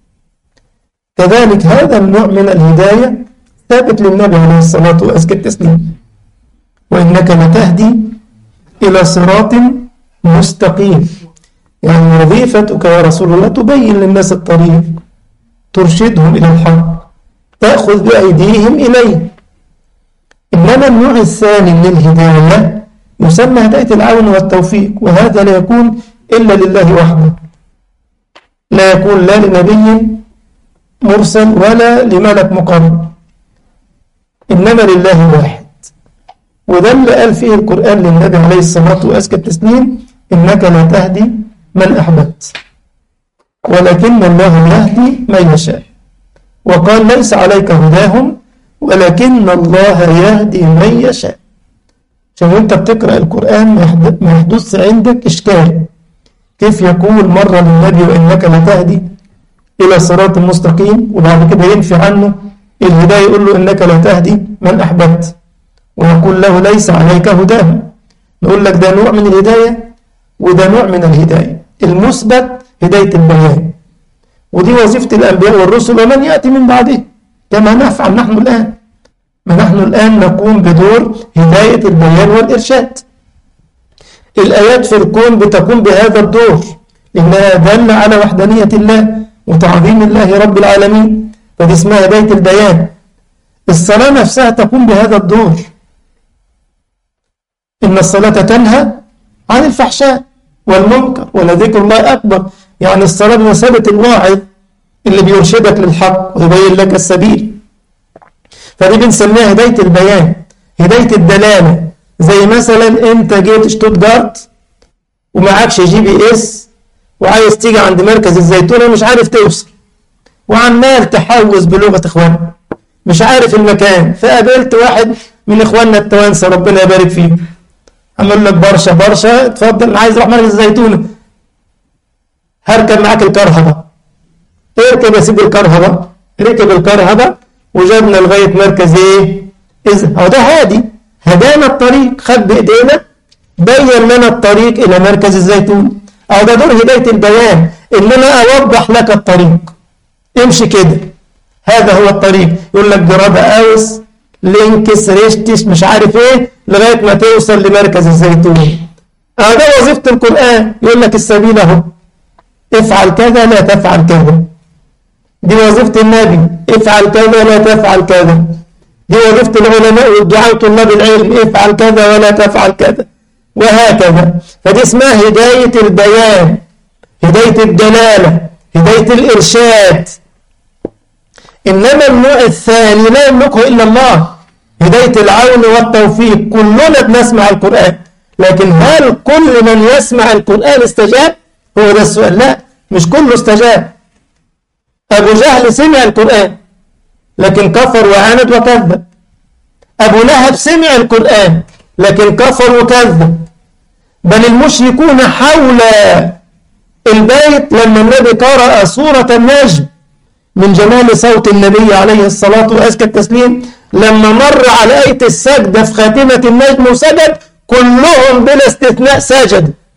كذلك هذا النوع من الهداية ثابت للنبي عليه الصلاة وأزكى التسليم، وإنك لتهدي إلى صراط مستقيم. يعني وظيفتك يا رسول الله تبين للناس الطريق، ترشدهم إلى الحق، تأخذ بأيديهم إليه. إنما النوع الثاني من الهداية يسمى هداية العون والتوفيق، وهذا لا يكون إلا لله وحده، لا يكون لا لنبي مرسل ولا لملك مقرب، إنما لله واحد. وده اللي قال فيه القرآن للنبي عليه الصلاة وأزكى التسليم: إنك لا تهدي من أحببت ولكن الله يهدي من يشاء. وقال: ليس عليك هداهم ولكن الله يهدي من يشاء. عشان وانت بتقرأ القرآن ما يحدث عندك إشكال، كيف يقول مرة للنبي وإنك لا تهدي إلى صراط مستقيم، وبعد كده ينفي عنه الهداية يقول له إنك لا تهدي من أحببت، ونقول له ليس عليك هداهم. نقول لك ده نوع من الهداية وده نوع من الهداية. المثبت هداية البيان، ودي وظيفة الأنبياء والرسل ومن يأتي من بعده، كما نفعل نحن الآن. ما نحن الآن نقوم بدور هداية البيان والإرشاد. الآيات في الكون بتقوم بهذا الدور، لأنها دل على وحدانية الله وتعظيم الله رب العالمين، فدي اسمها هداية البيان. الصلاة نفسها تقوم بهذا الدور، إن الصلاة تنهى عن الفحشاء والمنكر ولذكر الله أكبر. يعني الصلاة بمثابة الواعظ اللي بيرشدك للحق ويبين لك السبيل، فدي بنسميها هداية البيان. هداية الدلالة زي مثلا انت جيت شتوتجارت ومعكش GPS وعايز تيجي عند مركز الزيتونة مش عارف توصل، وعمال تحوز بلغة اخوانك مش عارف المكان، فقابلت واحد من اخواننا التوانسة ربنا يبارك فيه، عمل لك برشا اتفضل انا عايز اروح مركز الزيتونة، هركب معاك الكرهبة. اركب يا سيدي الكرهبة. ركب الكرهبة وجابنا لغاية مركز ايه؟ هو ده هادي، هدانا الطريق، خد بايدينا بين لنا الطريق الى مركز الزيتون. او ده دور هداية البيان، ان انا اوضح لك الطريق، امشي كده، هذا هو الطريق. يقول لك جراد اوس لينكس ريشتش مش عارف ايه لغاية ما توصل لمركز الزيتون. او ده وظيفة القرآن، يقول لك السبيل اهو، افعل كذا لا تفعل كذا. دي وظيفة النبي، افعل كذا لا تفعل كذا. دي وظيفة العلماء والدعاء طلاب العلم، افعل كذا ولا تفعل كذا، وهكذا. فدي اسمها هداية البيان، هداية الدلالة، هداية الإرشاد. إنما النوع الثاني لا يملكه إلا الله، هداية العون والتوفيق. كلنا بنسمع القرآن، لكن هل كل من يسمع القرآن استجاب؟ هو ده السؤال. لا، مش كله استجاب. أبو جهل سمع القرآن لكن كفر وعاند وكذب. أبو لهب سمع القرآن لكن كفر وكذب. بل المشركون حول البيت لما النبي قرأ سورة النجم من جمال صوت النبي عليه الصلاة وأزكى التسليم، لما مر على آية السجدة في خاتمة النجم وسجد، كلهم بلا استثناء سجد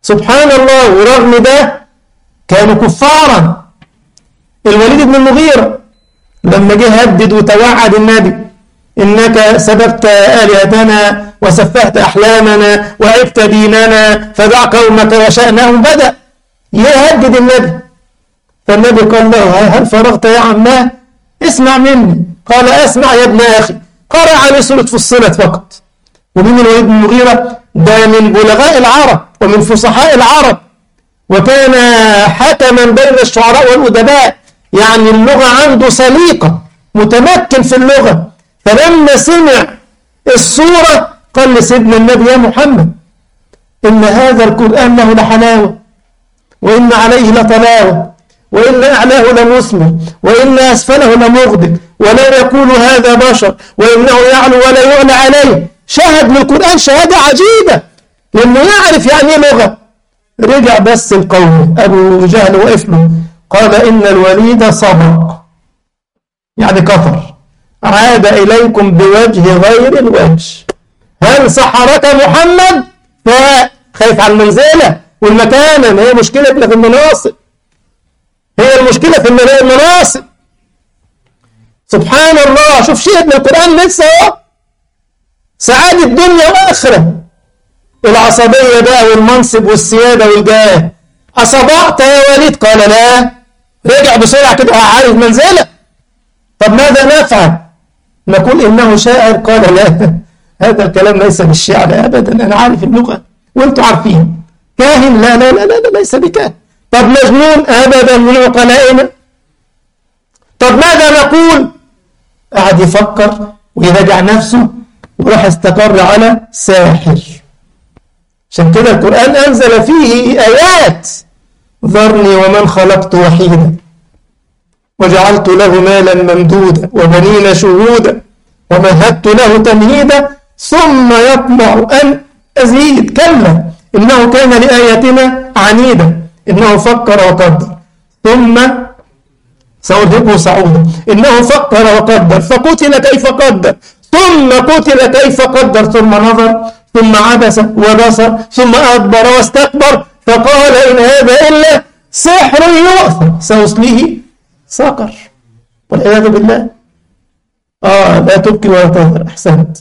سبحان الله. ورغم ده كانوا كفارا. الوليد بن المغيرة لما جه هدد وتوعد النبي إنك سببت آلهتنا وسفهت أحلامنا وعبت ديننا فدع قومك وشأنهم، بدأ يهدد النبي. فالنبي قال له هل فرغت يا عماه؟ اسمع مني. قال أسمع يا ابن أخي. قرأ عليه سورة فصلت فقط. ومن الوليد بن المغيرة ده من بلغاء العرب ومن فصحاء العرب، وكان حكما بين الشعراء والأدباء، يعني اللغة عنده سليقة، متمكن في اللغة. فلما سمع السورة قال لسيدنا النبي يا محمد إن هذا القرآن له لحلاوة، وإن عليه لطلاوة، وإن أعلاه لمثمر، وإن أسفله لمغدق، ولا يقول هذا بشر، وإنه يعلو ولا يعلى عليه. شهد للقرآن شهادة عجيبة لأنه يعرف يعني ايه لغة. رجع بس القوم أبو جهل وقف له قال إن الوليد صبق، يعني كفر، عاد إليكم بوجه غير الوجه. هل سحرك محمد؟ فخايف على المنزلة والمكانة. ما هي مشكلة في المناصب، هي المشكلة في المناصب. سبحان الله. شوف شيء من القرآن لسه سعادة الدنيا والآخرة. العصبية بقى والمنصب والسيادة والجاه. أصبعت يا وليد؟ قال لا. رجع بسرعة كده عارف منزلة. طب ماذا نفعل؟ نقول إنه شاعر؟ قال لا، هذا الكلام ليس بالشعر أبدا، أنا عارف اللغة وأنتم عارفين. كاهن؟ لا لا لا لا، ليس بكاهن. طب مجنون؟ أبدا، من عقلائنا. طب ماذا نقول؟ قعد يفكر ويراجع نفسه وراح استقر على ساحر. عشان كده القرآن أنزل فيه آيات: ذرني ومن خلقت وحيدا وجعلت له مالا ممدودا وبنين شهودا ومهدت له تمهيدا ثم يطمع أن أزيد. كلا إنه كان لآياتنا عنيدا إنه فكر وقدر ثم سأرهقه صعودا إنه فكر وقدر فقتل كيف قدر ثم قتل كيف قدر ثم نظر ثم عبس وبصر ثم أدبر واستكبر فقال إن هذا إلا سحر يؤثر سأصليه سقر. والعياذ بالله. لا تبكي ولا تنظر. أحسنت.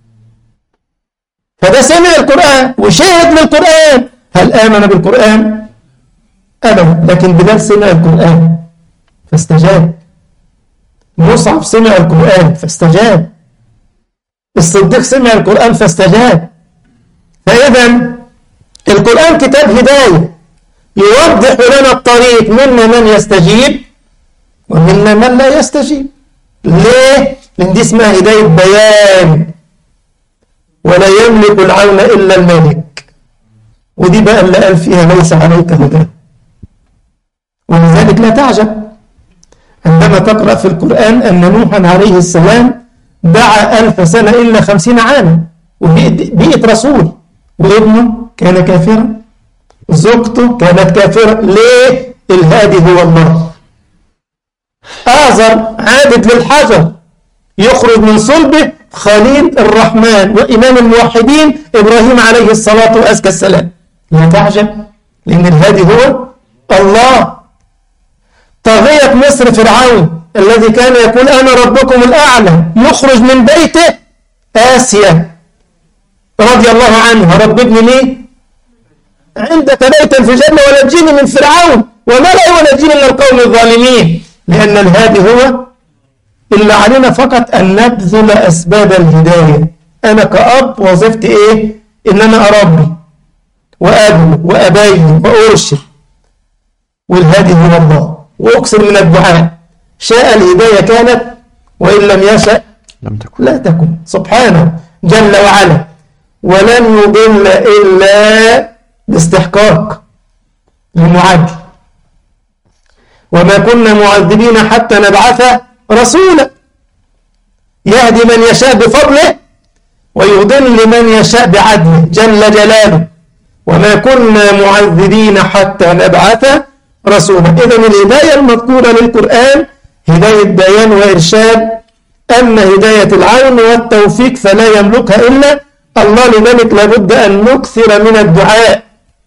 فده سمع القرآن وشهد للقرآن. هل آمن بالقرآن؟ أبدا. لكن بلال سمع القرآن فاستجاب. مصعب سمع القرآن فاستجاب. الصديق سمع القرآن فاستجاب. فإذا القرآن كتاب هداية يوضح لنا الطريق، منا من يستجيب ومنا من لا يستجيب. ليه؟ لأن دي اسمها هداية بيان. ولا يملك العون إلا الملك. ودي بقى اللي قال فيها ليس عليك هداه. ولذلك لا تعجب عندما تقرأ في القرآن أن نوحا عليه السلام دعا 1000 سنة إلا 50 عاما وبقيت رسول، وابنه كان كافرا، زوجته كانت كافرة. ليه؟ الهادي هو الله. آزر عابد للحجر يخرج من صلبه خليل الرحمن وإمام الموحدين إبراهيم عليه الصلاة وأزكى السلام. لا تعجب لأن الهادي هو الله. طاغية مصر فرعون الذي كان يقول أنا ربكم الأعلى يخرج من بيته آسيا رضي الله عنها: رب ابن لي عندك بيتا في الجنة ونجيني من فرعون وملئه ونجيني من القوم الظالمين. لأن الهادي هو اللي علينا فقط أن نبذل أسباب الهداية. أنا كأب وظيفتي إيه؟ إن أنا أربي وأدعو وأبين وأرشد، والهادي هو الله. وأكثر من الدعاء. شاء الهداية كانت وإن لم يشأ لا تكن. سبحانه جل وعلا. ولن يضل إلا باستحقاق المعدل. وما كنا معذبين حتى نبعث رسولا يهدي من يشاء بفضله ويضل من يشاء بعدله جل جلاله. وما كنا معذبين حتى نبعث رسولا. إذن الهداية المذكورة للقرآن هداية بيان وإرشاد. أما هداية العون والتوفيق فلا يملكها إلا الله. لذلك لابد أن نكثر من الدعاء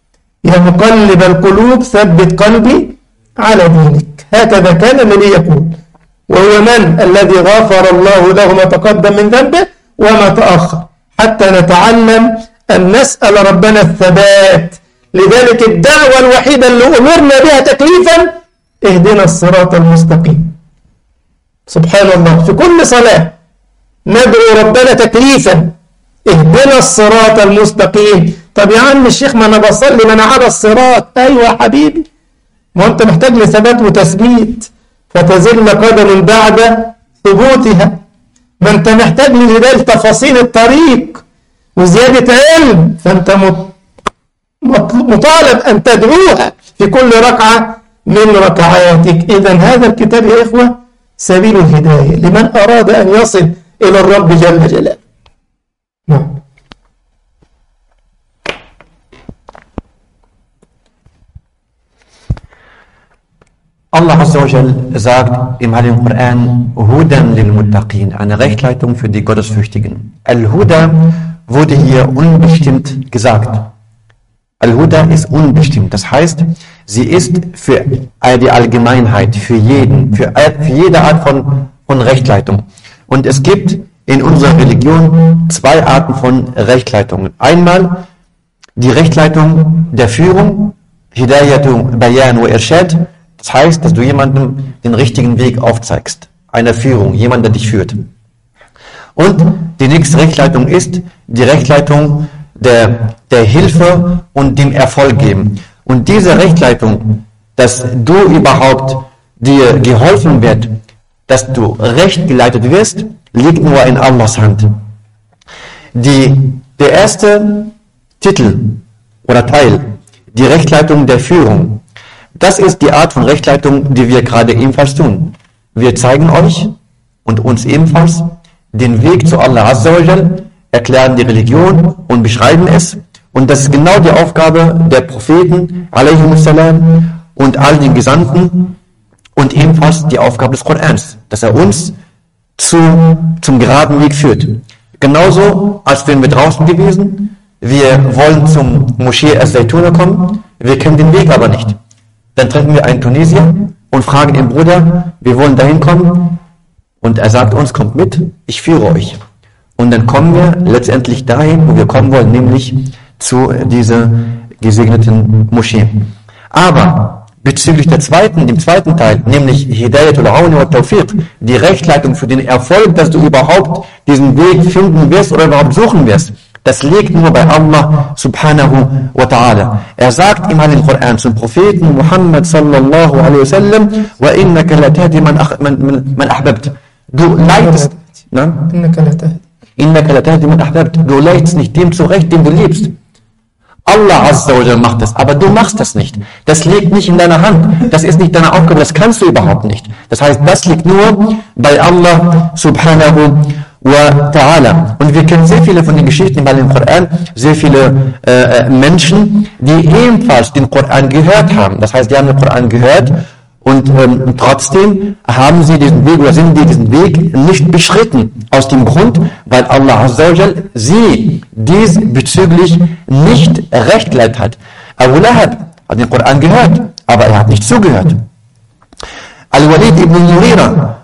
يا مقلب القلوب ثبت قلبي على دينك. هكذا كان النبي يقول. وهو من الذي غفر الله له ما تقدم من ذنبه وما تأخر، حتى نتعلم أن نسأل ربنا الثبات. لذلك الدعوة الوحيدة اللي أمرنا بها تكليفا اهدنا الصراط المستقيم. سبحان الله، في كل صلاة ندعو ربنا تكليفا اهدنا الصراط المستقيم. طب يا عم الشيخ ما أنا بصلي ما أنا على الصراط. أيوة يا حبيبي، ما أنت محتاج لثبات وتثبيت، فتزل قدم بعد ثبوتها. ما أنت محتاج لجدال تفاصيل الطريق وزيادة علم، فأنت مطالب أن تدعوها في كل ركعة من ركعاتك. إذن هذا الكتاب يا إخوة سبيل الهداية لمن أراد أن يصل إلى الرب جل جلاله. نعم. Allah Azza wa Jal sagt im Heiligen Koran, Hudan lil Muttaqin, eine Rechtleitung für die Gottesfürchtigen. Al-Huda wurde hier unbestimmt gesagt. Al-Huda ist unbestimmt, das heißt, sie ist für die Allgemeinheit, für jeden, für jede Art von Rechtleitung. Und es gibt in unserer Religion zwei Arten von Rechtleitungen. Einmal die Rechtleitung der Führung, Hidayatu Bayan wa Irshad. Das heißt, dass du jemandem den richtigen Weg aufzeigst. Eine Führung, jemand, der dich führt. Und die nächste Rechtleitung ist die Rechtleitung der Hilfe und dem Erfolg geben. Und diese Rechtleitung, dass du überhaupt dir geholfen wird, dass du recht geleitet wirst, liegt nur in Allahs Hand. Der erste Titel oder Teil, die Rechtleitung der Führung, das ist die Art von Rechtleitung, die wir gerade ebenfalls tun. Wir zeigen euch und uns ebenfalls den Weg zu Allah Azza wa Jal, erklären die Religion und beschreiben es. Und das ist genau die Aufgabe der Propheten, alaihimussalam, und all den Gesandten und ebenfalls die Aufgabe des Korans, dass er uns zum geraden Weg führt. Genauso, als wären wir draußen gewesen, wir wollen zum Moschee al-Zaytuna kommen, wir kennen den Weg aber nicht. Dann treffen wir einen Tunesier und fragen ihn, Bruder, wir wollen dahin kommen. Und er sagt uns, kommt mit, ich führe euch. Und dann kommen wir letztendlich dahin, wo wir kommen wollen, nämlich zu dieser gesegneten Moschee. Aber bezüglich dem zweiten Teil, nämlich Hidayatul Auni wa Tawfiq, die Rechtleitung für den Erfolg, dass du überhaupt diesen Weg finden wirst oder überhaupt suchen wirst, das liegt nur bei Allah subhanahu wa ta'ala. Er sagt im Heiligen Koran zum Propheten Muhammad sallallahu alaihi wasallam, wa innaka la tahdi man ahbabt. Du leitest, innaka la tahdi man ahbabt. Du leitest nicht dem zurecht, dem du liebst. Allah Azza wa Jalla macht das, aber du machst das nicht. Das liegt nicht in deiner Hand. Das ist nicht deine Aufgabe, das kannst du überhaupt nicht. Das heißt, das liegt nur bei Allah subhanahu wa ta'ala. Und wir kennen sehr viele von den Geschichten im Heiligen Koran, sehr viele Menschen, die ebenfalls den Koran gehört haben. Das heißt, die haben den Koran gehört und trotzdem haben sie diesen Weg oder sind die diesen Weg nicht beschritten. Aus dem Grund, weil Allah Azza wa Jal sie diesbezüglich nicht recht geleitet hat. Abu Lahab hat den Koran gehört, aber er hat nicht zugehört. Al-Walid ibn Mughira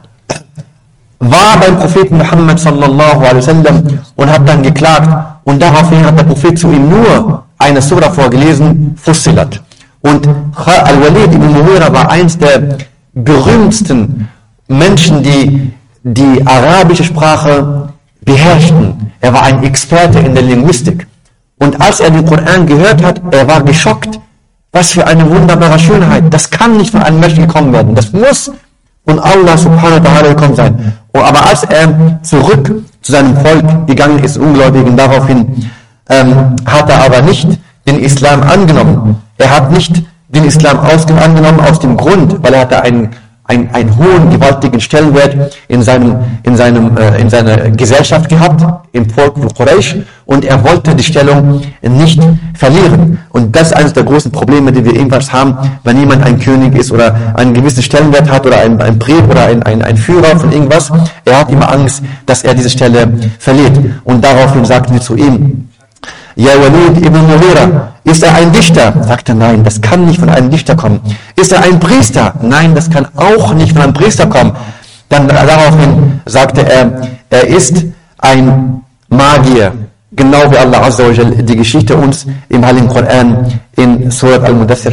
war beim Propheten Muhammad sallallahu alaihi wasallam und hat dann geklagt und daraufhin hat der Prophet zu ihm nur eine Surah vorgelesen, Fussilat. Und Al-Walid ibn Mughira war eins der berühmtesten Menschen, die die arabische Sprache beherrschten. Er war ein Experte in der Linguistik. Und als er den Koran gehört hat, er war geschockt. Was für eine wunderbare Schönheit. Das kann nicht von einem Menschen gekommen werden. Das muss von Allah subhanahu wa ta'ala gekommen sein. Aber als er zurück zu seinem Volk gegangen ist, Ungläubigen, daraufhin hat er aber nicht den Islam angenommen. Er hat nicht den Islam angenommen aus dem Grund, weil er hatte einen hohen, gewaltigen Stellenwert in seiner Gesellschaft gehabt, im Volk von Quraysh, und er wollte die Stellung nicht verlieren. Und das ist eines der großen Probleme, die wir ebenfalls haben, wenn jemand ein König ist oder einen gewissen Stellenwert hat oder ein Brief oder ein Führer von irgendwas. Er hat immer Angst, dass er diese Stelle verliert. Und daraufhin sagten wir zu ihm, Ja Walid ibn Mughira, Ist er ein Dichter? Sagte nein, das kann nicht von einem Dichter kommen. Ist er ein Priester? Nein, das kann auch nicht von einem Priester kommen. Dann daraufhin sagte er ist ein Magier. Genau wie Allah Azza wa Jal die Geschichte uns im Heiligen Koran in Surat Al-Mudaththir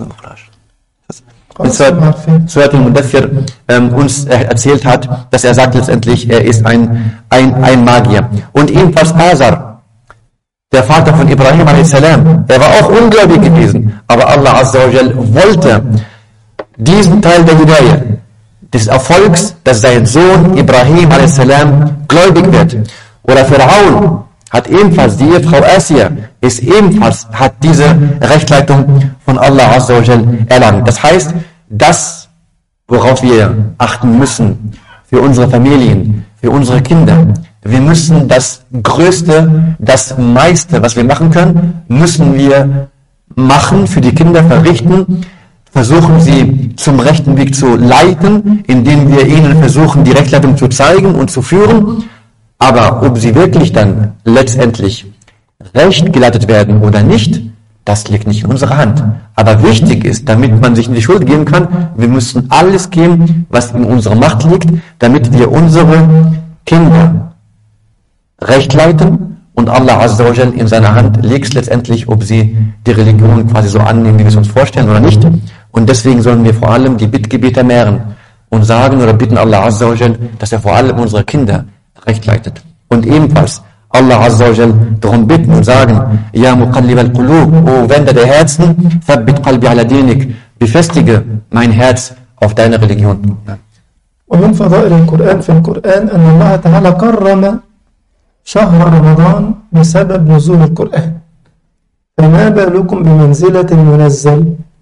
Surat Al-Mudaththir uns erzählt hat, dass er sagt letztendlich, er ist ein Magier. Und ebenfalls Azar, der Vater von Ibrahim a.s., er war auch ungläubig gewesen, aber Allah Azza wa Jal wollte diesen Teil der Hidayah, des Erfolgs, dass sein Sohn Ibrahim a.s. gläubig wird. Oder Pharaon hat ebenfalls, die Ehefrau Asia hat diese Rechtleitung von Allah Azza wa Jal erlangt. Das heißt, das, worauf wir achten müssen für unsere Familien, für unsere Kinder, wir müssen das Größte, das meiste, was wir machen können, müssen wir machen, für die Kinder verrichten, versuchen sie zum rechten Weg zu leiten, indem wir ihnen versuchen, die Rechtleitung zu zeigen und zu führen. Aber ob sie wirklich dann letztendlich recht geleitet werden oder nicht, das liegt nicht in unserer Hand. Aber wichtig ist, damit man sich in die Schuld geben kann, wir müssen alles geben, was in unserer Macht liegt, damit wir unsere Kinder recht leiten, und Allah Azza wa Jal in seiner Hand legt letztendlich, ob sie die Religion quasi so annehmen, wie wir es uns vorstellen oder nicht. Und deswegen sollen wir vor allem die Bittgebete mehren und sagen oder bitten Allah Azza wa Jal, dass er vor allem unsere Kinder recht leitet. Und ebenfalls Allah Azza wa Jal darum bitten und sagen, Ja Muqallib al-Qulub, O Wender der Herzen, Thabbit qalbi ala dinik, befestige mein Herz auf deine Religion. ومن فضائل القرآن في القرآن أن الله تعالى كرم شهر رمضان بسبب نزول القرآن، فما بالكم بمنزلة المنزل؟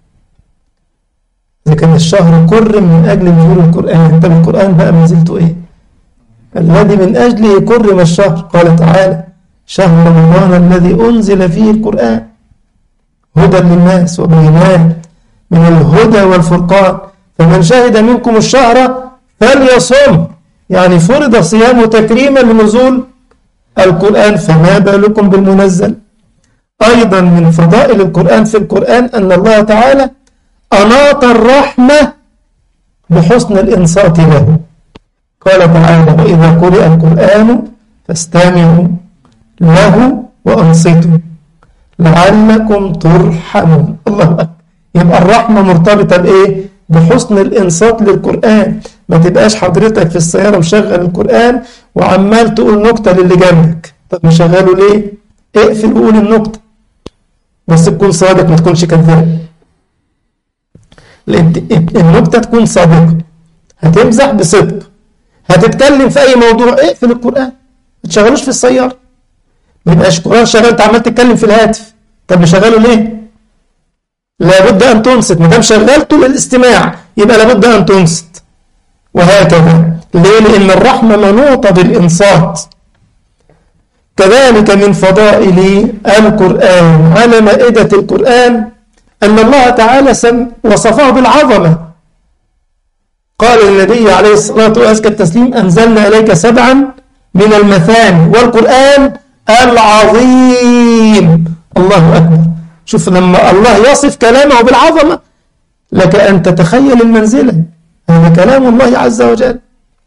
إذا كان الشهر كرم من أجل نزول القرآن، طب القرآن بقى منزلته إيه؟ الذي من أجله كرم الشهر، قال تعالى شهر رمضان الذي أنزل فيه القرآن هدى للناس وبينات من الهدى والفرقان فمن شهد منكم الشهر فليصم، يعني فرض صيامه تكريما لنزول القرآن، فما بالكم بالمنزل. أيضا من فضائل القرآن في القرآن أن الله تعالى أناط الرحمة بحسن الإنصات له، قال تعالى وإذا قرئ القرآن فاستمعوا له وأنصتوا لعلكم ترحمون. الله أكبر. يبقى الرحمة مرتبطة بإيه؟ بحسن الإنصات للقرآن. ما تبقاش حضرتك في السيارة مشغل القرآن وعمال تقول نكتة للي جنبك، طب مشغله ليه؟ اقفل وقول النكتة، بس تكون صادق ما تكونش كذاب. النكتة تكون صادقة، هتمزح بصدق، هتتكلم في أي موضوع، اقفل القرآن ما تشغلوش في السيارة. ما يبقاش القرآن شغال أنت عمال تتكلم في الهاتف، طب مشغله ليه؟ لابد أن تنصت، ما دام شغلته للاستماع يبقى لابد أن تنصت. وهكذا ليه؟ لأن الرحمة منوطة بالإنصات. كذلك من فضائل القرآن على مائدة القرآن أن الله تعالى وصفه بالعظمة. قال النبي عليه الصلاة وأزكى التسليم أنزلنا إليك 7 من المثاني والقرآن العظيم. الله أكبر. شوف لما الله يصف كلامه بالعظمة لك أن تتخيل المنزلة، هذا كلام الله عز وجل.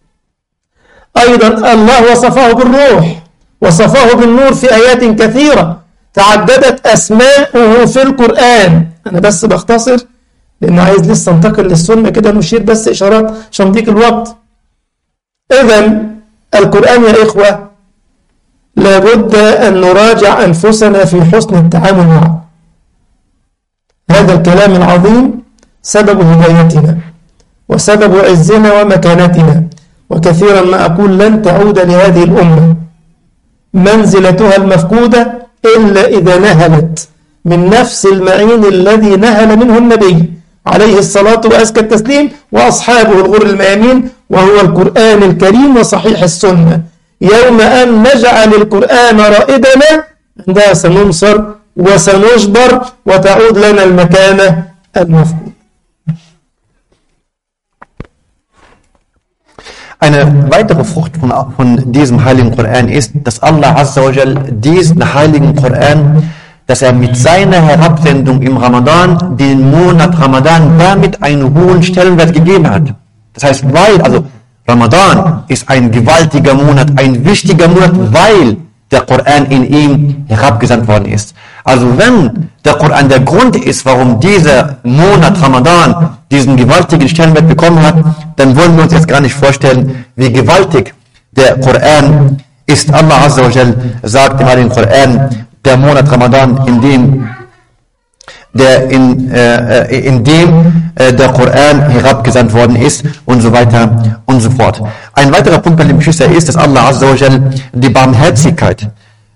أيضا الله وصفه بالروح، وصفه بالنور في آيات كثيرة تعددت أسماؤه في القرآن. أنا بس بختصر لأن عايز لسه انتقل للسنة كده، نشير بس إشارات عشان ضيق الوقت. إذن القرآن يا إخوة لابد أن نراجع أنفسنا في حسن التعامل معه. هذا الكلام العظيم سبب هدايتنا وسبب عزنا ومكانتنا، وكثيرا ما أقول لن تعود لهذه الأمة منزلتها المفقودة إلا إذا نهلت من نفس المعين الذي نهل منه النبي عليه الصلاة وأزكى التسليم وأصحابه الغر الميامين، وهو القرآن الكريم وصحيح السنة. يوم أن نجعل القرآن رائدنا عندها سننصر وسنجبر وتعود لنا المكانة المفقودة. Eine weitere Frucht von diesem heiligen Koran ist, dass Allah Azza wa Jal diesen heiligen Koran dass er mit seiner Herabsendung im Ramadan den Monat Ramadan damit einen hohen Stellenwert gegeben hat. Das heißt, also Ramadan ist ein gewaltiger Monat, ein wichtiger Monat, weil der Koran in ihm herabgesandt worden ist. Also wenn der Koran der Grund ist, warum dieser Monat Ramadan diesen gewaltigen Stellenwert bekommen hat, dann wollen wir uns jetzt gar nicht vorstellen, wie gewaltig der Koran ist. Allah Azza wa Jal sagt im Heiligen Koran, der Monat Ramadan, in dem der Koran herabgesandt worden ist und so weiter und so fort. Ein weiterer Punkt bei dem Geschwister ist, dass Allah Azza wa Jal die Barmherzigkeit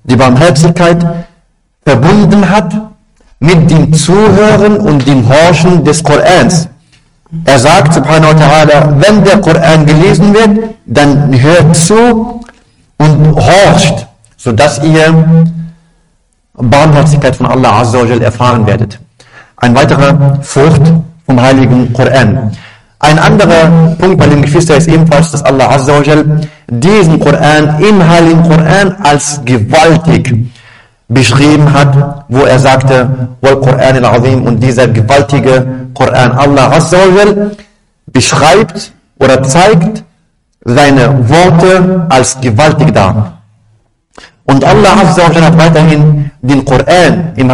verbunden hat mit dem Zuhören und dem Horchen des Korans. Er sagt, subhanahu wa ta'ala, wenn der Koran gelesen wird, dann hört zu und horcht, sodass ihr Barmherzigkeit von Allah Azza wa Jal erfahren werdet. Ein weiterer Frucht vom Heiligen Koran. Ein anderer Punkt bei dem Geschwister ist ebenfalls, dass Allah Azza wa Jal diesen Koran im Heiligen Koran als gewaltig beschrieben hat, wo er sagte, Wal Koran al-Azim, und dieser gewaltige Koran, Allah Azza wa Jal beschreibt oder zeigt seine Worte als gewaltig dar. Und Allah Azza wa Jal hat weiterhin den Koran im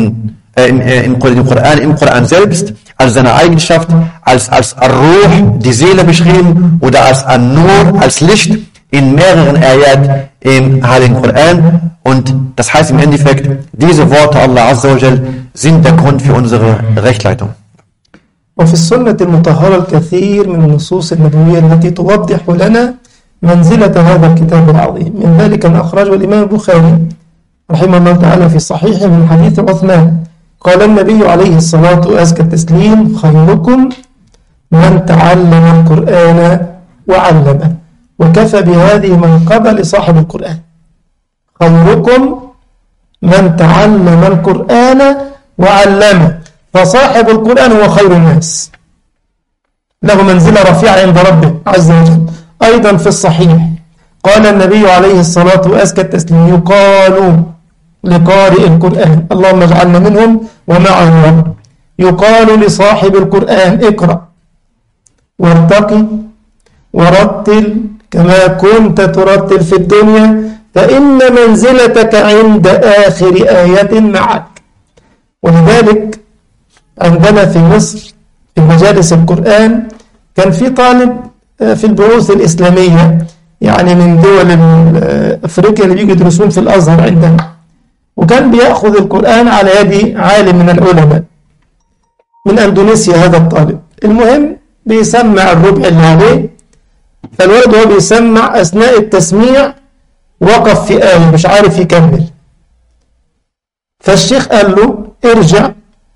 Koran selbst als seine Eigenschaft, als Ar-Ruh, die Seele beschrieben, oder als An-Nur, als Licht in mehreren Ayat im Heiligen Koran. Und das heißt im Endeffekt, diese Worte Allah Azza wa Jal sind der Grund für unsere Rechtleitung. وفي السنة المطهرة الكثير من النصوص النبوية التي توضح لنا منزلة هذا الكتاب العظيم. من ذلك ما أخرجه الإمام البخاري رحمه الله تعالى في صحيحه من حديث عثمان، قال النبي عليه الصلاة وأزكى التسليم: خيركم من تعلم القرآن وعلمه. وكفى بهذه منقبة لصاحب القرآن. خيركم من تعلم القرآن وعلمه، فصاحب القرآن هو خير الناس، له منزلة رفيعة عند ربه عز وجل. أيضا في الصحيح قال النبي عليه الصلاة وأزكى التسليم: يقال لقارئ القرآن، اللهم اجعلنا منهم ومعهم، يقال لصاحب القرآن: اقرأ وارتقي ورتل كما كنت ترتل في الدنيا، فإن منزلتك عند آخر آية معك. ولذلك عندنا في مصر في مجالس القرآن كان في طالب في البعوث الإسلامية، يعني من دول أفريقيا اللي بيجوا يدرسون في الأزهر عندنا، وكان بيأخذ القرآن على يد عالم من العلماء من أندونيسيا. هذا الطالب المهم بيسمع الربع اللي عليه، فالولد هو بيسمع أثناء التسميع وقف في آية مش عارف يكمل، فالشيخ قال له: ارجع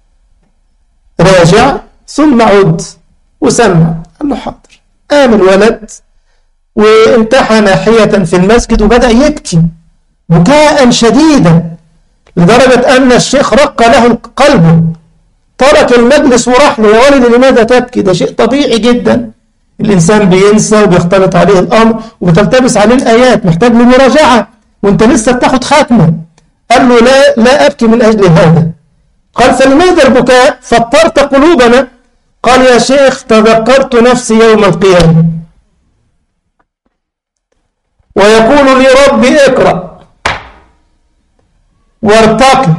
راجع ثم عد وسمع. قال له: حاضر. قام الولد وانتحى ناحية في المسجد وبدأ يبكي بكاء شديدا، لدرجة أن الشيخ رق له قلبه، ترك المجلس وراح له: يا ولد لماذا تبكي؟ ده شيء طبيعي جدا، الإنسان بينسى وبيختلط عليه الأمر وبتلتبس عليه الآيات، محتاج لمراجعة وانت لسه بتاخد ختمة. قال له: لا أبكي من أجل هذا. قال: فلماذا البكاء؟ فطرت قلوبنا. قال: يا شيخ تذكرت نفسي يوم القيامة ويقول لي ربي: اقرأ وارتقي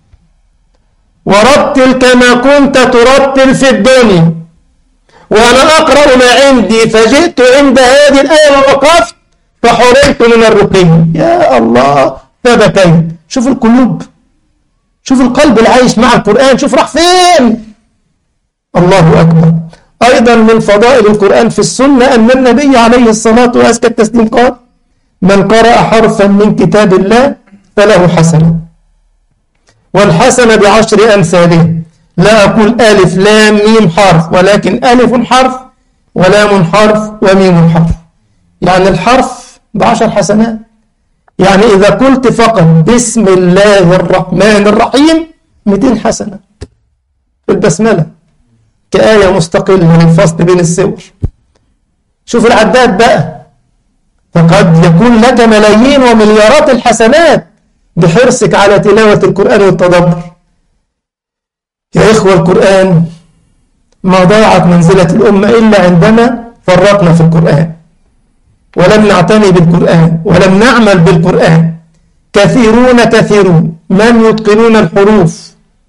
ورتل كما كنت ترتل في الدنيا، وأنا أقرأ ما عندي فجئت عند هذه الآية ووقفت فحرمت من الرقي. يا الله، فبكيت. شوف القلوب، شوف القلب العايش مع القرآن، شوف راح فين. الله أكبر. أيضا من فضائل القرآن في السنة أن النبي عليه الصلاة وأزكى التسليم قال: من قرأ حرفا من كتاب الله فله حسنة، والحسنة ب10 أمثاله. لا أقول ألف لام ميم حرف، ولكن ألف حرف ولام حرف وميم حرف، يعني الحرف ب10 حسنات. يعني إذا قلت فقط بسم الله الرحمن الرحيم 200 حسنة في البسملة كآية مستقلة منفصل بين السور. شوف العداد بقى، فقد يكون لك ملايين ومليارات الحسنات بحرصك على تلاوة القرآن والتدبر. يا إخوة، القرآن ما ضاعت منزلة الأمة إلا عندما فرطنا في القرآن ولم نعتني بالقرآن ولم نعمل بالقرآن. كثيرون من يتقنون الحروف،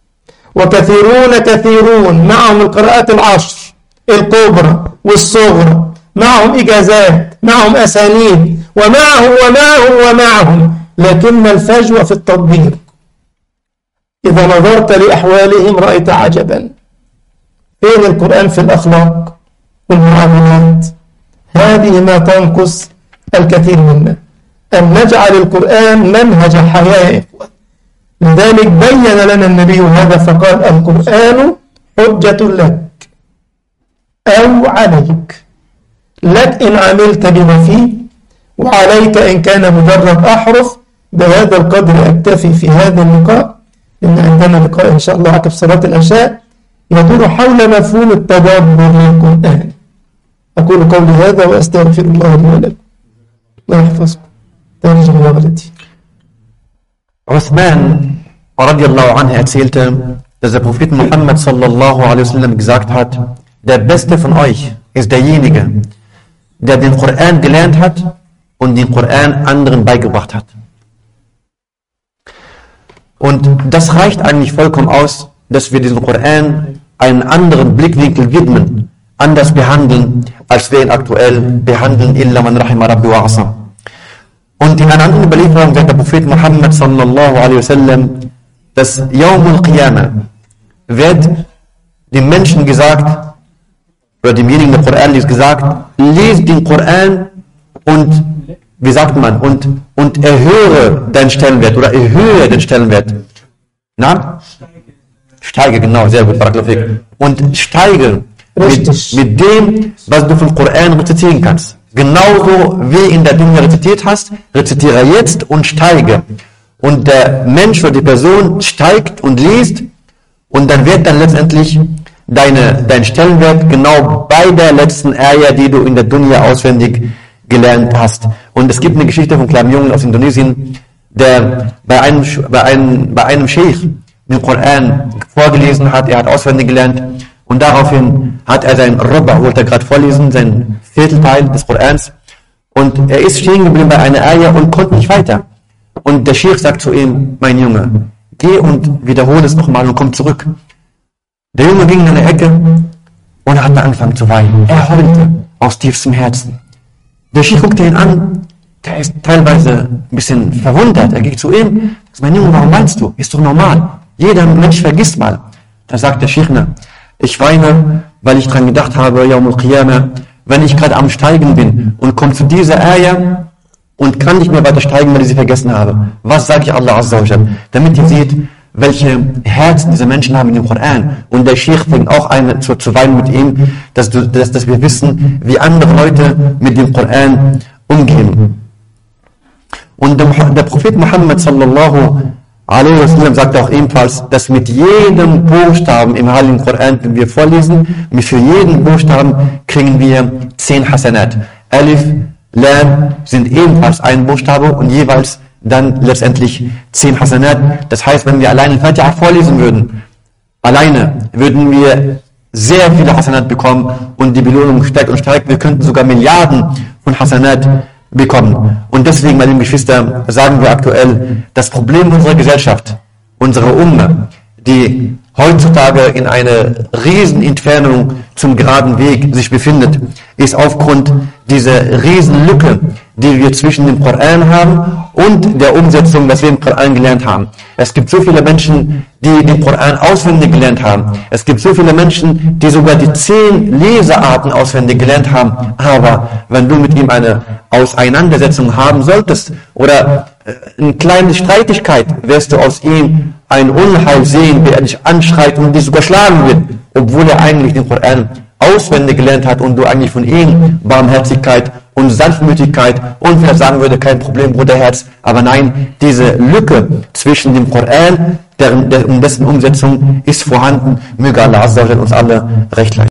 وكثيرون معهم القراءات العشر الكبرى والصغرى، معهم إجازات، معهم أسانيد، ومعهم، لكن الفجوة في التطبيق. إذا نظرت لأحوالهم رأيت عجبا. فين القرآن في الأخلاق والمعاملات؟ هذه ما تنقص الكثير منا، أن نجعل القرآن منهج حياة يا إخوة. لذلك بين لنا النبي هذا فقال: القرآن حجة لك أو عليك، لك إن عملت بما فيه، وعليك إن كان مجرد أحرف. بهذا القدر أكتفي في هذا اللقاء، إن عندنا لقاء إن شاء الله عقب صلاة العشاء يدور حول مفهوم التدبر للقرآن. أقول قولي هذا وأستغفر الله لي ولكم. الله يحفظكم. ترجم يا ولدي. Uthman radiallahu anhu erzählte, dass der Prophet Muhammad sallallahu alaihi wasallam gesagt hat, der Beste von euch ist derjenige, der den Koran gelernt hat und den Koran anderen beigebracht hat. Und das reicht eigentlich vollkommen aus, dass wir diesen Koran einen anderen Blickwinkel widmen, anders behandeln, als wir ihn aktuell behandeln, illa man rahima rabbi wa asam. Und in einer anderen Überlieferung sagt der Prophet Muhammad sallallahu alaihi wasallam, dass Yawm al-Qiyamah wird dem Menschen gesagt, oder demjenigen, der Koran liest, gesagt, lies den Koran und, wie sagt man, und erhöhe deinen Stellenwert, oder erhöhe den Stellenwert. Na? Steige, genau, sehr gut, Barakallahu. Und steige mit dem, was du vom Koran rezitieren kannst. Genauso wie in der Dunya rezitiert hast, rezitiere jetzt und steige. Und der Mensch oder die Person steigt und liest, und dann wird dann letztendlich dein Stellenwert genau bei der letzten Ayah, die du in der Dunya auswendig gelernt hast. Und es gibt eine Geschichte von einem kleinen Jungen aus Indonesien, der bei einem Sheikh den Koran vorgelesen hat, er hat auswendig gelernt, und daraufhin hat er sein Ruba, wollte er gerade vorlesen, sein Viertelteil des Korans, und er ist stehen geblieben bei einer Ayah und konnte nicht weiter. Und der Sheikh sagt zu ihm: Mein Junge, geh und wiederhole es nochmal und komm zurück. Der Junge ging in eine Ecke und hat angefangen zu weinen. Er heulte aus tiefstem Herzen. Der Sheikh guckte ihn an, der ist teilweise ein bisschen verwundert. Er geht zu ihm, sagt: Mein Junge, warum weinst du? Ist doch normal. Jeder Mensch vergisst mal. Da sagt der Sheikh: Ich weine, weil ich dran gedacht habe, Yawm al-Qiyamah, wenn ich gerade am Steigen bin und komme zu dieser Ayah und kann nicht mehr weiter steigen, weil ich sie vergessen habe. Was sage ich Allah Azza wa Jal? Damit ihr seht, welche Herzen diese Menschen haben in dem Koran. Und der Sheikh fängt auch an zu weinen mit ihm, dass wir wissen, wie andere Leute mit dem Koran umgehen. Und der Prophet Muhammad sallallahu alaihi wasallam sagt auch ebenfalls, dass mit jedem Buchstaben im Heiligen Koran, den wir vorlesen, für jeden Buchstaben kriegen wir 10 Hasanat. Alif, Lam sind ebenfalls ein Buchstabe und jeweils dann letztendlich 10 Hasanat. Das heißt, wenn wir alleine Al-Fatiha vorlesen würden, alleine würden wir sehr viele Hasanat bekommen und die Belohnung steigt und steigt. Wir könnten sogar Milliarden von Hasanat bekommen. Und deswegen, meine lieben Geschwister, sagen wir aktuell, das Problem unserer Gesellschaft, unserer Ummah, die heutzutage in einer riesen Entfernung zum geraden Weg sich befindet, ist aufgrund dieser riesen Lücke, die wir zwischen dem Koran haben und der Umsetzung, was wir im Koran gelernt haben. Es gibt so viele Menschen, die den Koran auswendig gelernt haben. Es gibt so viele Menschen, die sogar die 10 Lesearten auswendig gelernt haben. Aber wenn du mit ihm eine Auseinandersetzung haben solltest oder eine kleine Streitigkeit, wirst du aus ihm ein Unheil sehen, wie er dich anschreit und dich sogar schlagen wird, obwohl er eigentlich den Koran auswendig gelernt hat und du eigentlich von ihm Barmherzigkeit und Sanftmütigkeit und vielleicht sagen würde, kein Problem, Bruderherz, aber nein, diese Lücke zwischen dem Koran und dessen Umsetzung ist vorhanden. Möge Allah Azza wa Jalla uns alle recht leiten.